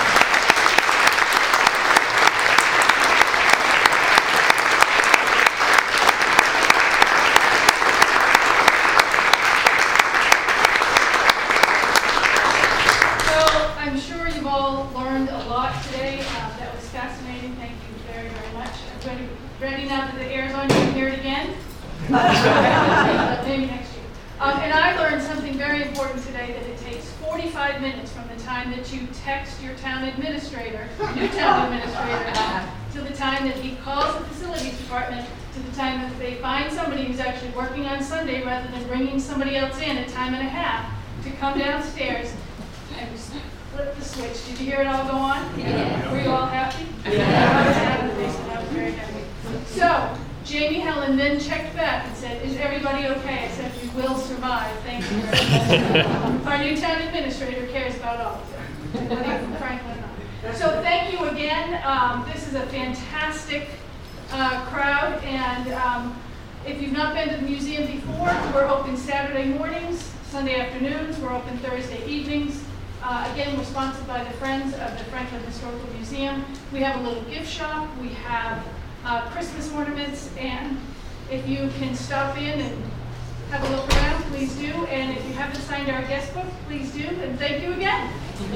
Ready now that the air's on, you can hear it again? Maybe next year. And I learned something very important today, that it takes 45 minutes from the time that you text your town administrator, new town administrator, to the time that he calls the facilities department, to the time that they find somebody who's actually working on Sunday rather than bringing somebody else in a time and a half to come downstairs and flip the switch. Did you hear it all go on? Yeah. Were you all happy? Yeah. I was happy. I was very happy. So, Jamie Helen then checked back and said, "Is everybody okay?" I said, "We will survive. Thank you very much." Our new town administrator cares about all of it, including from Franklin. So thank you again. This is a fantastic crowd, and if you've not been to the museum before, we're open Saturday mornings, Sunday afternoons, we're open Thursday evenings. Again, we're sponsored by the Friends of the Franklin Historical Museum. We have a little gift shop. We have Christmas ornaments, and if you can stop in and have a look around, please do. And if you haven't signed our guest book, please do. And thank you again.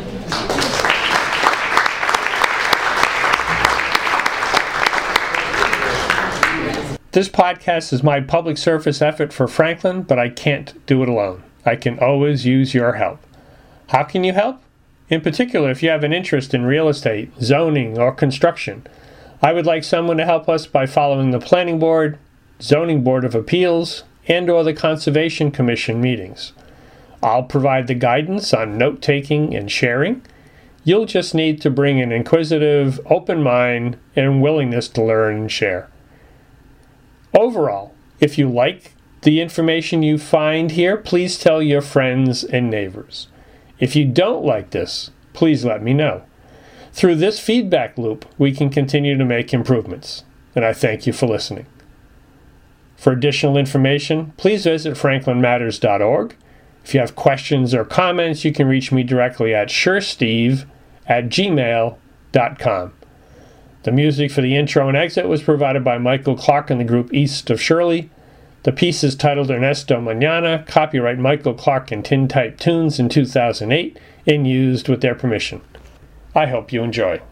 This podcast is my public service effort for Franklin, but I can't do it alone. I can always use your help. How can you help? In particular, if you have an interest in real estate, zoning, or construction, I would like someone to help us by following the Planning Board, Zoning Board of Appeals, and/or the Conservation Commission meetings. I'll provide the guidance on note-taking and sharing. You'll just need to bring an inquisitive, open mind and willingness to learn and share. Overall, if you like the information you find here, please tell your friends and neighbors. If you don't like this, please let me know. Through this feedback loop, we can continue to make improvements, and I thank you for listening. For additional information, please visit franklinmatters.org. If you have questions or comments, you can reach me directly at suresteve@gmail.com. The music for the intro and exit was provided by Michael Clark and the group East of Shirley. The piece is titled Ernesto Mañana, copyright Michael Clark and Tintype Tunes in 2008, and used with their permission. I hope you enjoy.